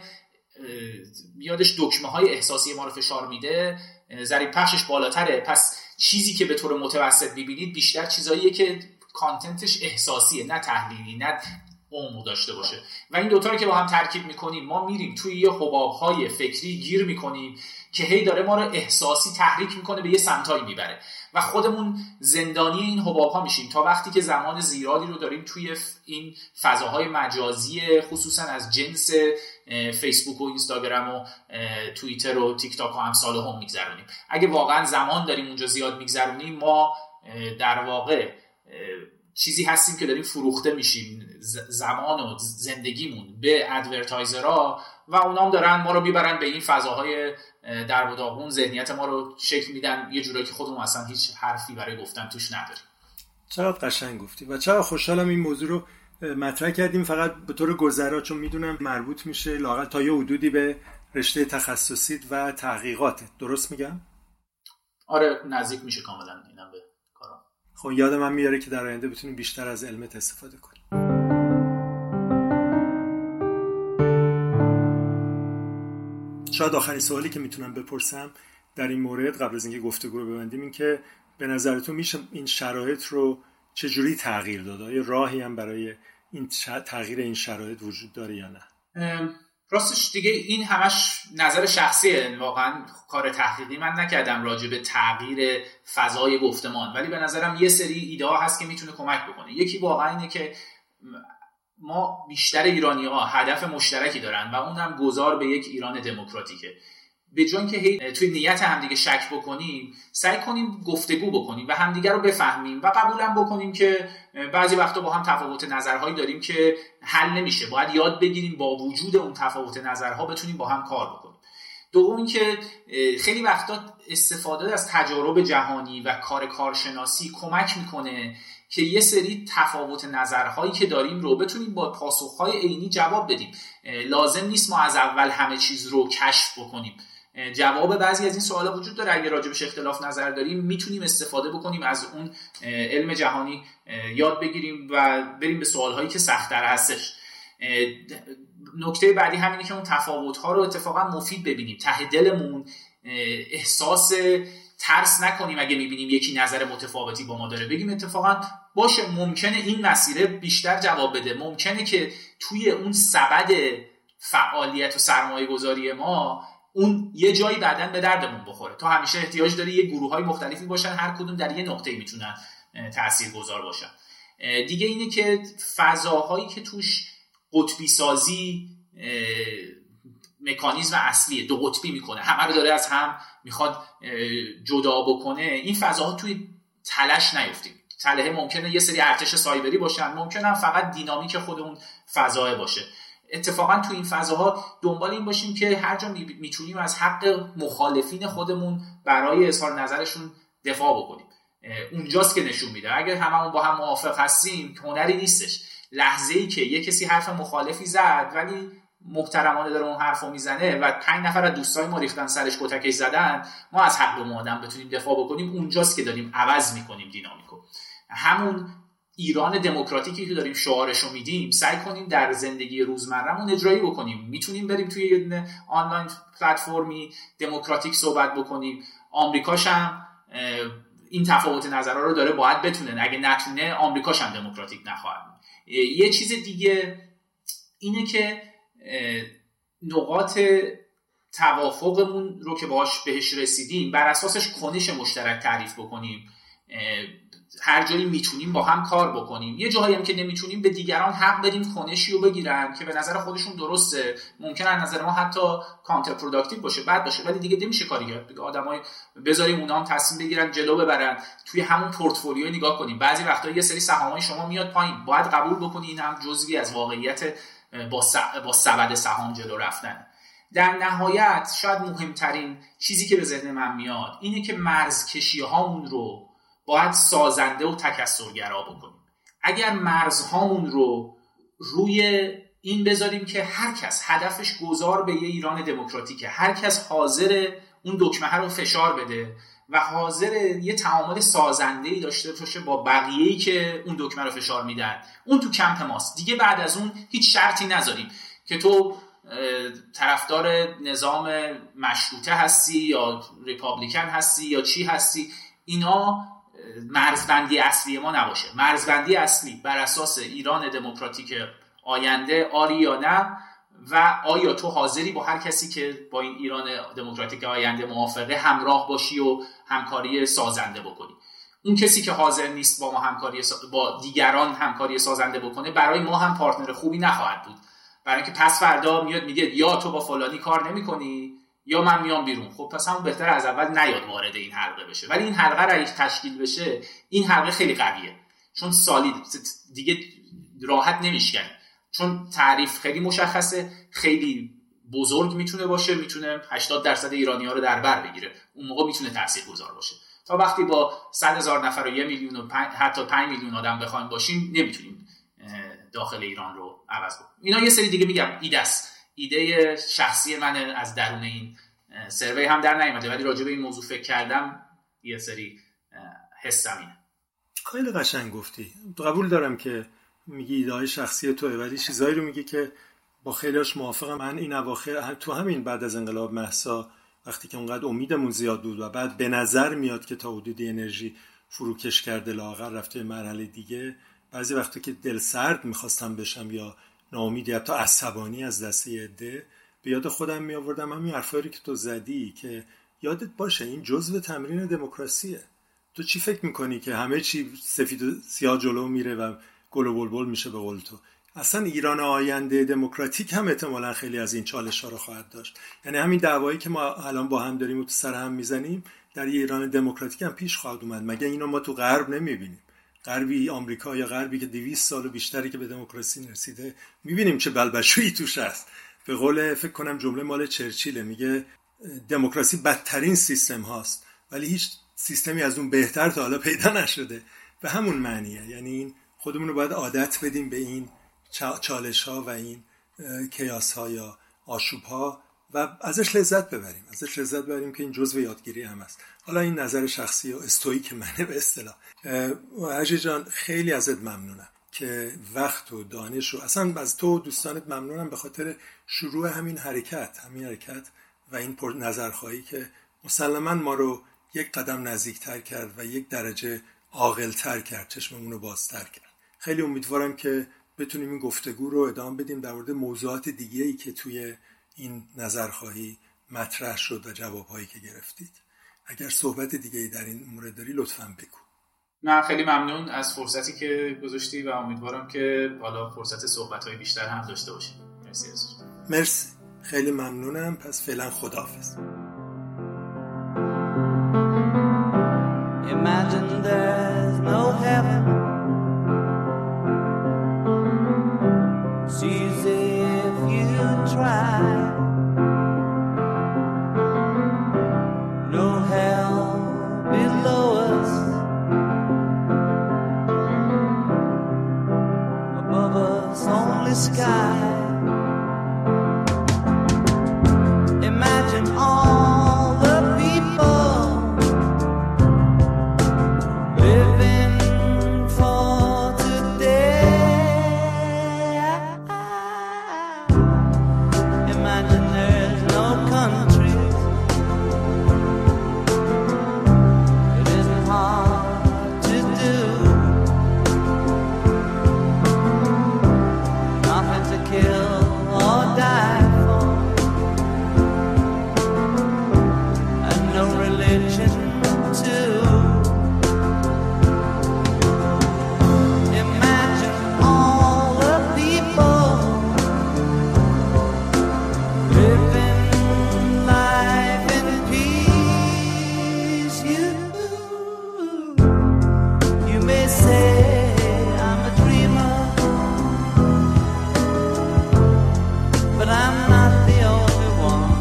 میادش دکمه های احساسی ما رو فشار میده، ضریب پخشش بالاتره. پس چیزی که به طور متوسط ببینید بیشتر چیزاییه که کانتنتش احساسیه، نه تحلیلی، نه عمق داشته باشه. و این دوتا رو که با هم ترکیب میکنیم ما میریم توی یه حبابهای فکری گیر میکنیم که هی داره ما رو احساسی تحریک میکنه، به یه سمتایی میبره و خودمون زندانی این حبابها میشیم تا وقتی که زمان زیادی رو داریم توی این فضاهای مجازی خصوصا از جنس فیسبوک و اینستاگرام و توییتر و تیک تاک و امثال هم میگذرونیم. اگه واقعا زمان داریم اونجا زیاد میگذرونیم ما در واقع چیزی هستیم که داریم فروخته میشیم، زمان و زندگیمون به ادورتایزرها و اونام دارن ما رو بیبرن به این فضاهای در و داغون، ذهنیت ما رو شکل میدن یه جورایی که خودمون اصلا هیچ حرفی برای گفتن توش نداریم. چقدر قشنگ گفتی و چقدر خوشحالم این موضوع رو مطرح کردیم. فقط به طور گذرا چون میدونم مربوط میشه لااقل تا یه حدودی به رشته تخصصیت و تحقیقاتت، درست میگم؟ آره نزدیک میشه کاملا اینم به کارم. خب یاد من میاره که در آینده بتونیم بیشتر از علمت استفاده کنیم. شاید آخرین سوالی که میتونم بپرسم در این مورد قبل از اینکه گفتگو رو ببندیم این که به نظرتون میشه این شرایط رو چجوری تغییر داد؟ یا راهی هم برای این تغییر این شرایط وجود داره یا نه؟ راستش دیگه این همش نظر شخصیه، واقعا کار تحقیقی من نکردم راجع به تغییر فضای گفتمان، ولی به نظرم یه سری ایده ها هست که میتونه کمک بکنه. یکی واقعا اینه که ما بیشتر ایرانی‌ها هدف مشترکی دارن و اونم گذار به یک ایران دموکراتیکه. به جای اینکه توی نیت همدیگه شک بکنیم سعی کنیم گفتگو بکنیم و همدیگه رو بفهمیم و قبولم بکنیم که بعضی وقتا با هم تفاوت نظرهایی داریم که حل نمیشه، باید یاد بگیریم با وجود اون تفاوت نظرها بتونیم با هم کار بکنیم. دوم اینکه خیلی وقتا استفاده از تجارب جهانی و کارشناسی کمک میکنه که یه سری تفاوت نظرهایی که داریم رو بتونیم با پاسخهای عینی جواب بدیم. لازم نیست ما از اول همه چیز رو کشف بکنیم. جواب بعضی از این سوالا وجود داره، اگه راجبش اختلاف نظر داریم میتونیم استفاده بکنیم از اون علم جهانی، یاد بگیریم و بریم به سوالهایی که سخت‌تر هستش. نکته بعدی همینه که اون تفاوت‌ها رو اتفاقا مفید ببینیم، ته دلمون احساس ترس نکنیم اگه میبینیم یکی نظر متفاوتی با ما داره، بگیم اتفاقا باشه ممکنه این مسیره بیشتر جواب بده، ممکنه که توی اون سبد فعالیت و سرمایه گذاری ما اون یه جایی بعداً به دردمون بخوره. تو همیشه احتیاج داری یه گروه‌های مختلفی باشن، هر کدوم در یه نقطه‌ای میتونن تاثیرگذار باشن. دیگه اینه که فضاهایی که توش قطبی سازی مکانیزم اصلیه، دو قطبی میکنه، همه رو داره از هم میخواد جدا بکنه، این فضاها توی تلش نیفتیم. تله ممکنه یه سری ارتش سایبری باشن، ممکنه فقط دینامیک خود اون فضا باشه. اتفاقا تو این فضاها دنبال این باشیم که هر جا میتونیم از حق مخالفین خودمون برای اظهار نظرشون دفاع بکنیم. اونجاست که نشون میده اگر هممون با هم موافق هستیم هنری نیستش. لحظه‌ای که یه کسی حرف مخالفی زد ولی محترمانه داره اون حرفو میزنه و 5 نفر از دوستای ما ریختن سرش کتکش زدن، ما از حق اون آدم بتونیم دفاع بکنیم، اونجاست که داریم عوض میکنیم دینامیکو. همون ایران دموکراتیکی که داریم شعارشو میدیم سعی کنیم در زندگی روزمرهمون اجرایی بکنیم. میتونیم بریم توی یه آنلاین پلتفرمی دموکراتیک صحبت بکنیم. آمریکاش هم این تفاوت نظرها رو داره، باید بتونه، اگه نتونه آمریکاش هم دموکراتیک نخواهد. یه چیز دیگه اینه که نقاط توافقمون رو که بهش رسیدیم بر اساسش کنش مشترک تعریف بکنیم. هر جایی میتونیم با هم کار بکنیم، یه جایی هم که نمیتونیم به دیگران حق بدیم کنشی رو بگیرن که به نظر خودشون درسته، ممکنه از نظر ما حتی کانتر پروداکتیو باشه، بد باشه، ولی دیگه نمیشه کاری کرد. دیگه آدمای بذاریم اونا هم تصمیم بگیرن، جلو ببرن. توی همون پورتفولیو نگاه کنیم، بعضی وقتا یه سری سهامای شما میاد پایین، باید قبول بکنی این هم جزئی از واقعیت با سبد سهام جلو رفتن. در نهایت شاید مهمترین چیزی که به ذهن من میاد اینه که مرزکشی هامون رو باید سازنده و تکثرگرا بکنیم. اگر مرزهامون رو روی این بذاریم که هر کس هدفش گذار به یه ایران دموکراتیکه، هر کس حاضر اون دکمه رو فشار بده و حاضر یه تعامل سازنده‌ای داشته باشه با بقیه‌ای که اون دکمه رو فشار میدن، اون تو کمپ ماست. دیگه بعد از اون هیچ شرطی نذاریم که تو طرفدار نظام مشروطه هستی یا ریپابلیکن هستی یا چی هستی. اینا مرزبندی اصلی ما نباشه. مرزبندی اصلی بر اساس ایران دموکراتیک آینده آری یا نه، و آیا تو حاضری با هر کسی که با این ایران دموکراتیک آینده موافقه همراه باشی و همکاری سازنده بکنی. اون کسی که حاضر نیست با ما با دیگران همکاری سازنده بکنه، برای ما هم پارتنر خوبی نخواهد بود، برای اینکه پس فردا میاد میگه یا تو با فلانی کار نمی‌کنی یا من میام بیرون. خب پس همون بهتر از اول نیاد وارد این حلقه بشه. ولی این حلقه را تشکیل بشه، این حلقه خیلی قویه، چون سالید دیگه راحت نمیشکنه، چون تعریف خیلی مشخصه، خیلی بزرگ میتونه باشه، میتونه 80% ایرانی‌ها رو در بر بگیره، اون موقع میتونه تاثیرگذار باشه. تا وقتی با 100,000 نفر و 1 میلیون و حتی 5 میلیون آدم بخوایم باشیم، نمیتونیم داخل ایران رو عوض کنیم. اینا یه سری دیگه میگم ایده است، ایده شخصی من از درون این سروی هم در نیامده، ولی راجع به این موضوع فکر کردم، یه سری حسم اینه. خیلی قشنگ گفتی. قبول دارم که میگی ایده های شخصی توئه، ولی چیزایی رو میگی که با خیلیش موافقم. من این اواخر تو همین بعد از انقلاب مهسا، وقتی که اونقدر امیدمون زیاد بود و بعد به نظر میاد که تا حدودی انرژی فروکش کرده، لاغر رفته مرحله دیگه، بعضی وقتا که دل سرد میخواستم بشم یا ناامیدی حتی عصبانی از دسته عده، به یاد خودم می آوردم همین حرفایی که تو زدی که یادت باشه این جزء تمرین دموکراسیه. تو چی فکر میکنی که همه چی سفید و سیاه جلو میره و گل و بلبل میشه به قول تو؟ اصلا ایران آینده دموکراتیک هم احتمالاً خیلی از این چالش‌ها رو خواهد داشت. یعنی همین دعوایی که ما الان با هم داریم و تو سر هم میزنیم، در ایران دموکراتیک هم پیش خواهد اومد. مگه اینو ما تو غرب نمیبینیم؟ غربی، آمریکا یا غربی که 200 سال و بیشتری که به دموکراسی رسیده، میبینیم چه بلبشویی توش هست. به قول فکر کنم جمله مال چرچیل، میگه دموکراسی بدترین سیستم هاست ولی هیچ سیستمی از اون بهتر تا حالا پیدا نشده. به همون معنیه. یعنی این خودمون رو باید عادت بدیم به این چالش ها و این کیاس ها یا آشوب ها و ازش لذت ببریم که این جزء یادگیری هم است. حالا این نظر شخصی و استوئیک منه به اصطلاح. حجی جان خیلی ازت ممنونم که وقت و دانش و اصلا از تو و دوستانت ممنونم به خاطر شروع همین حرکت و این نظرخواهی که مسلماً ما رو یک قدم نزدیکتر کرد و یک درجه عاقل‌تر کرد، چشممون رو بازتر کرد. خیلی امیدوارم که بتونیم این گفتگو رو ادامه بدیم در مورد موضوعات دیگه‌ای که توی این نظرخواهی مطرح شد و جوابهایی که گرفتید. اگر صحبت دیگه‌ای در این مورد داری لطفاً بگو. نه خیلی ممنون از فرصتی که گذاشتی و امیدوارم که حالا فرصت صحبت‌های بیشتر هم داشته باشیم. مرسی. خیلی ممنونم. پس فعلا خداحافظ. Imagine there's no heaven. It's easy if you try. No hell below us. Above us only sky. Imagine all the people living for today. Imagine there's no countries. It isn't hard to do. Nothing to kill or die for, and no religion too. Imagine all the people living life in peace. You may say I'm a dreamer, but I'm not the only one.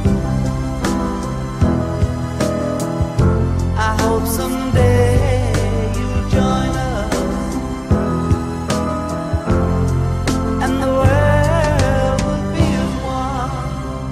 I hope someday you'll join us and the world will be as one.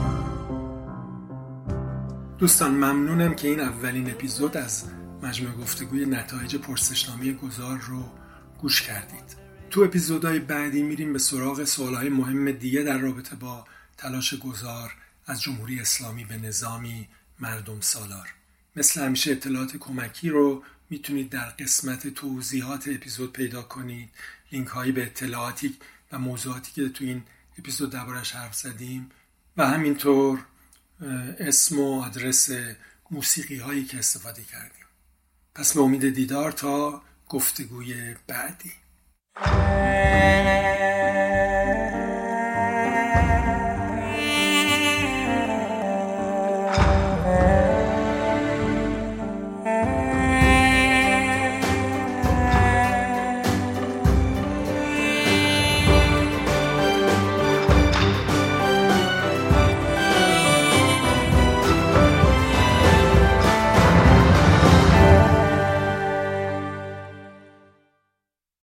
دوستان ممنونم که این اولین اپیزود از مجموعه گفتگوی نتایج پرسشنامه گذار رو گوش کردید. تو اپیزودهای بعدی میریم به سراغ سوالهای مهم دیگه در رابطه با تلاش گذار از جمهوری اسلامی به نظامی مردم سالار. مثل همیشه اطلاعات کمکی رو میتونید در قسمت توضیحات اپیزود پیدا کنید. لینک هایی به اطلاعاتی و موضوعاتی که تو این اپیزود دربارش حرف زدیم و همینطور اسم و آدرس موسیقی هایی که استفاده کردیم. پس به امید دیدار تا گفتگوی بعدی.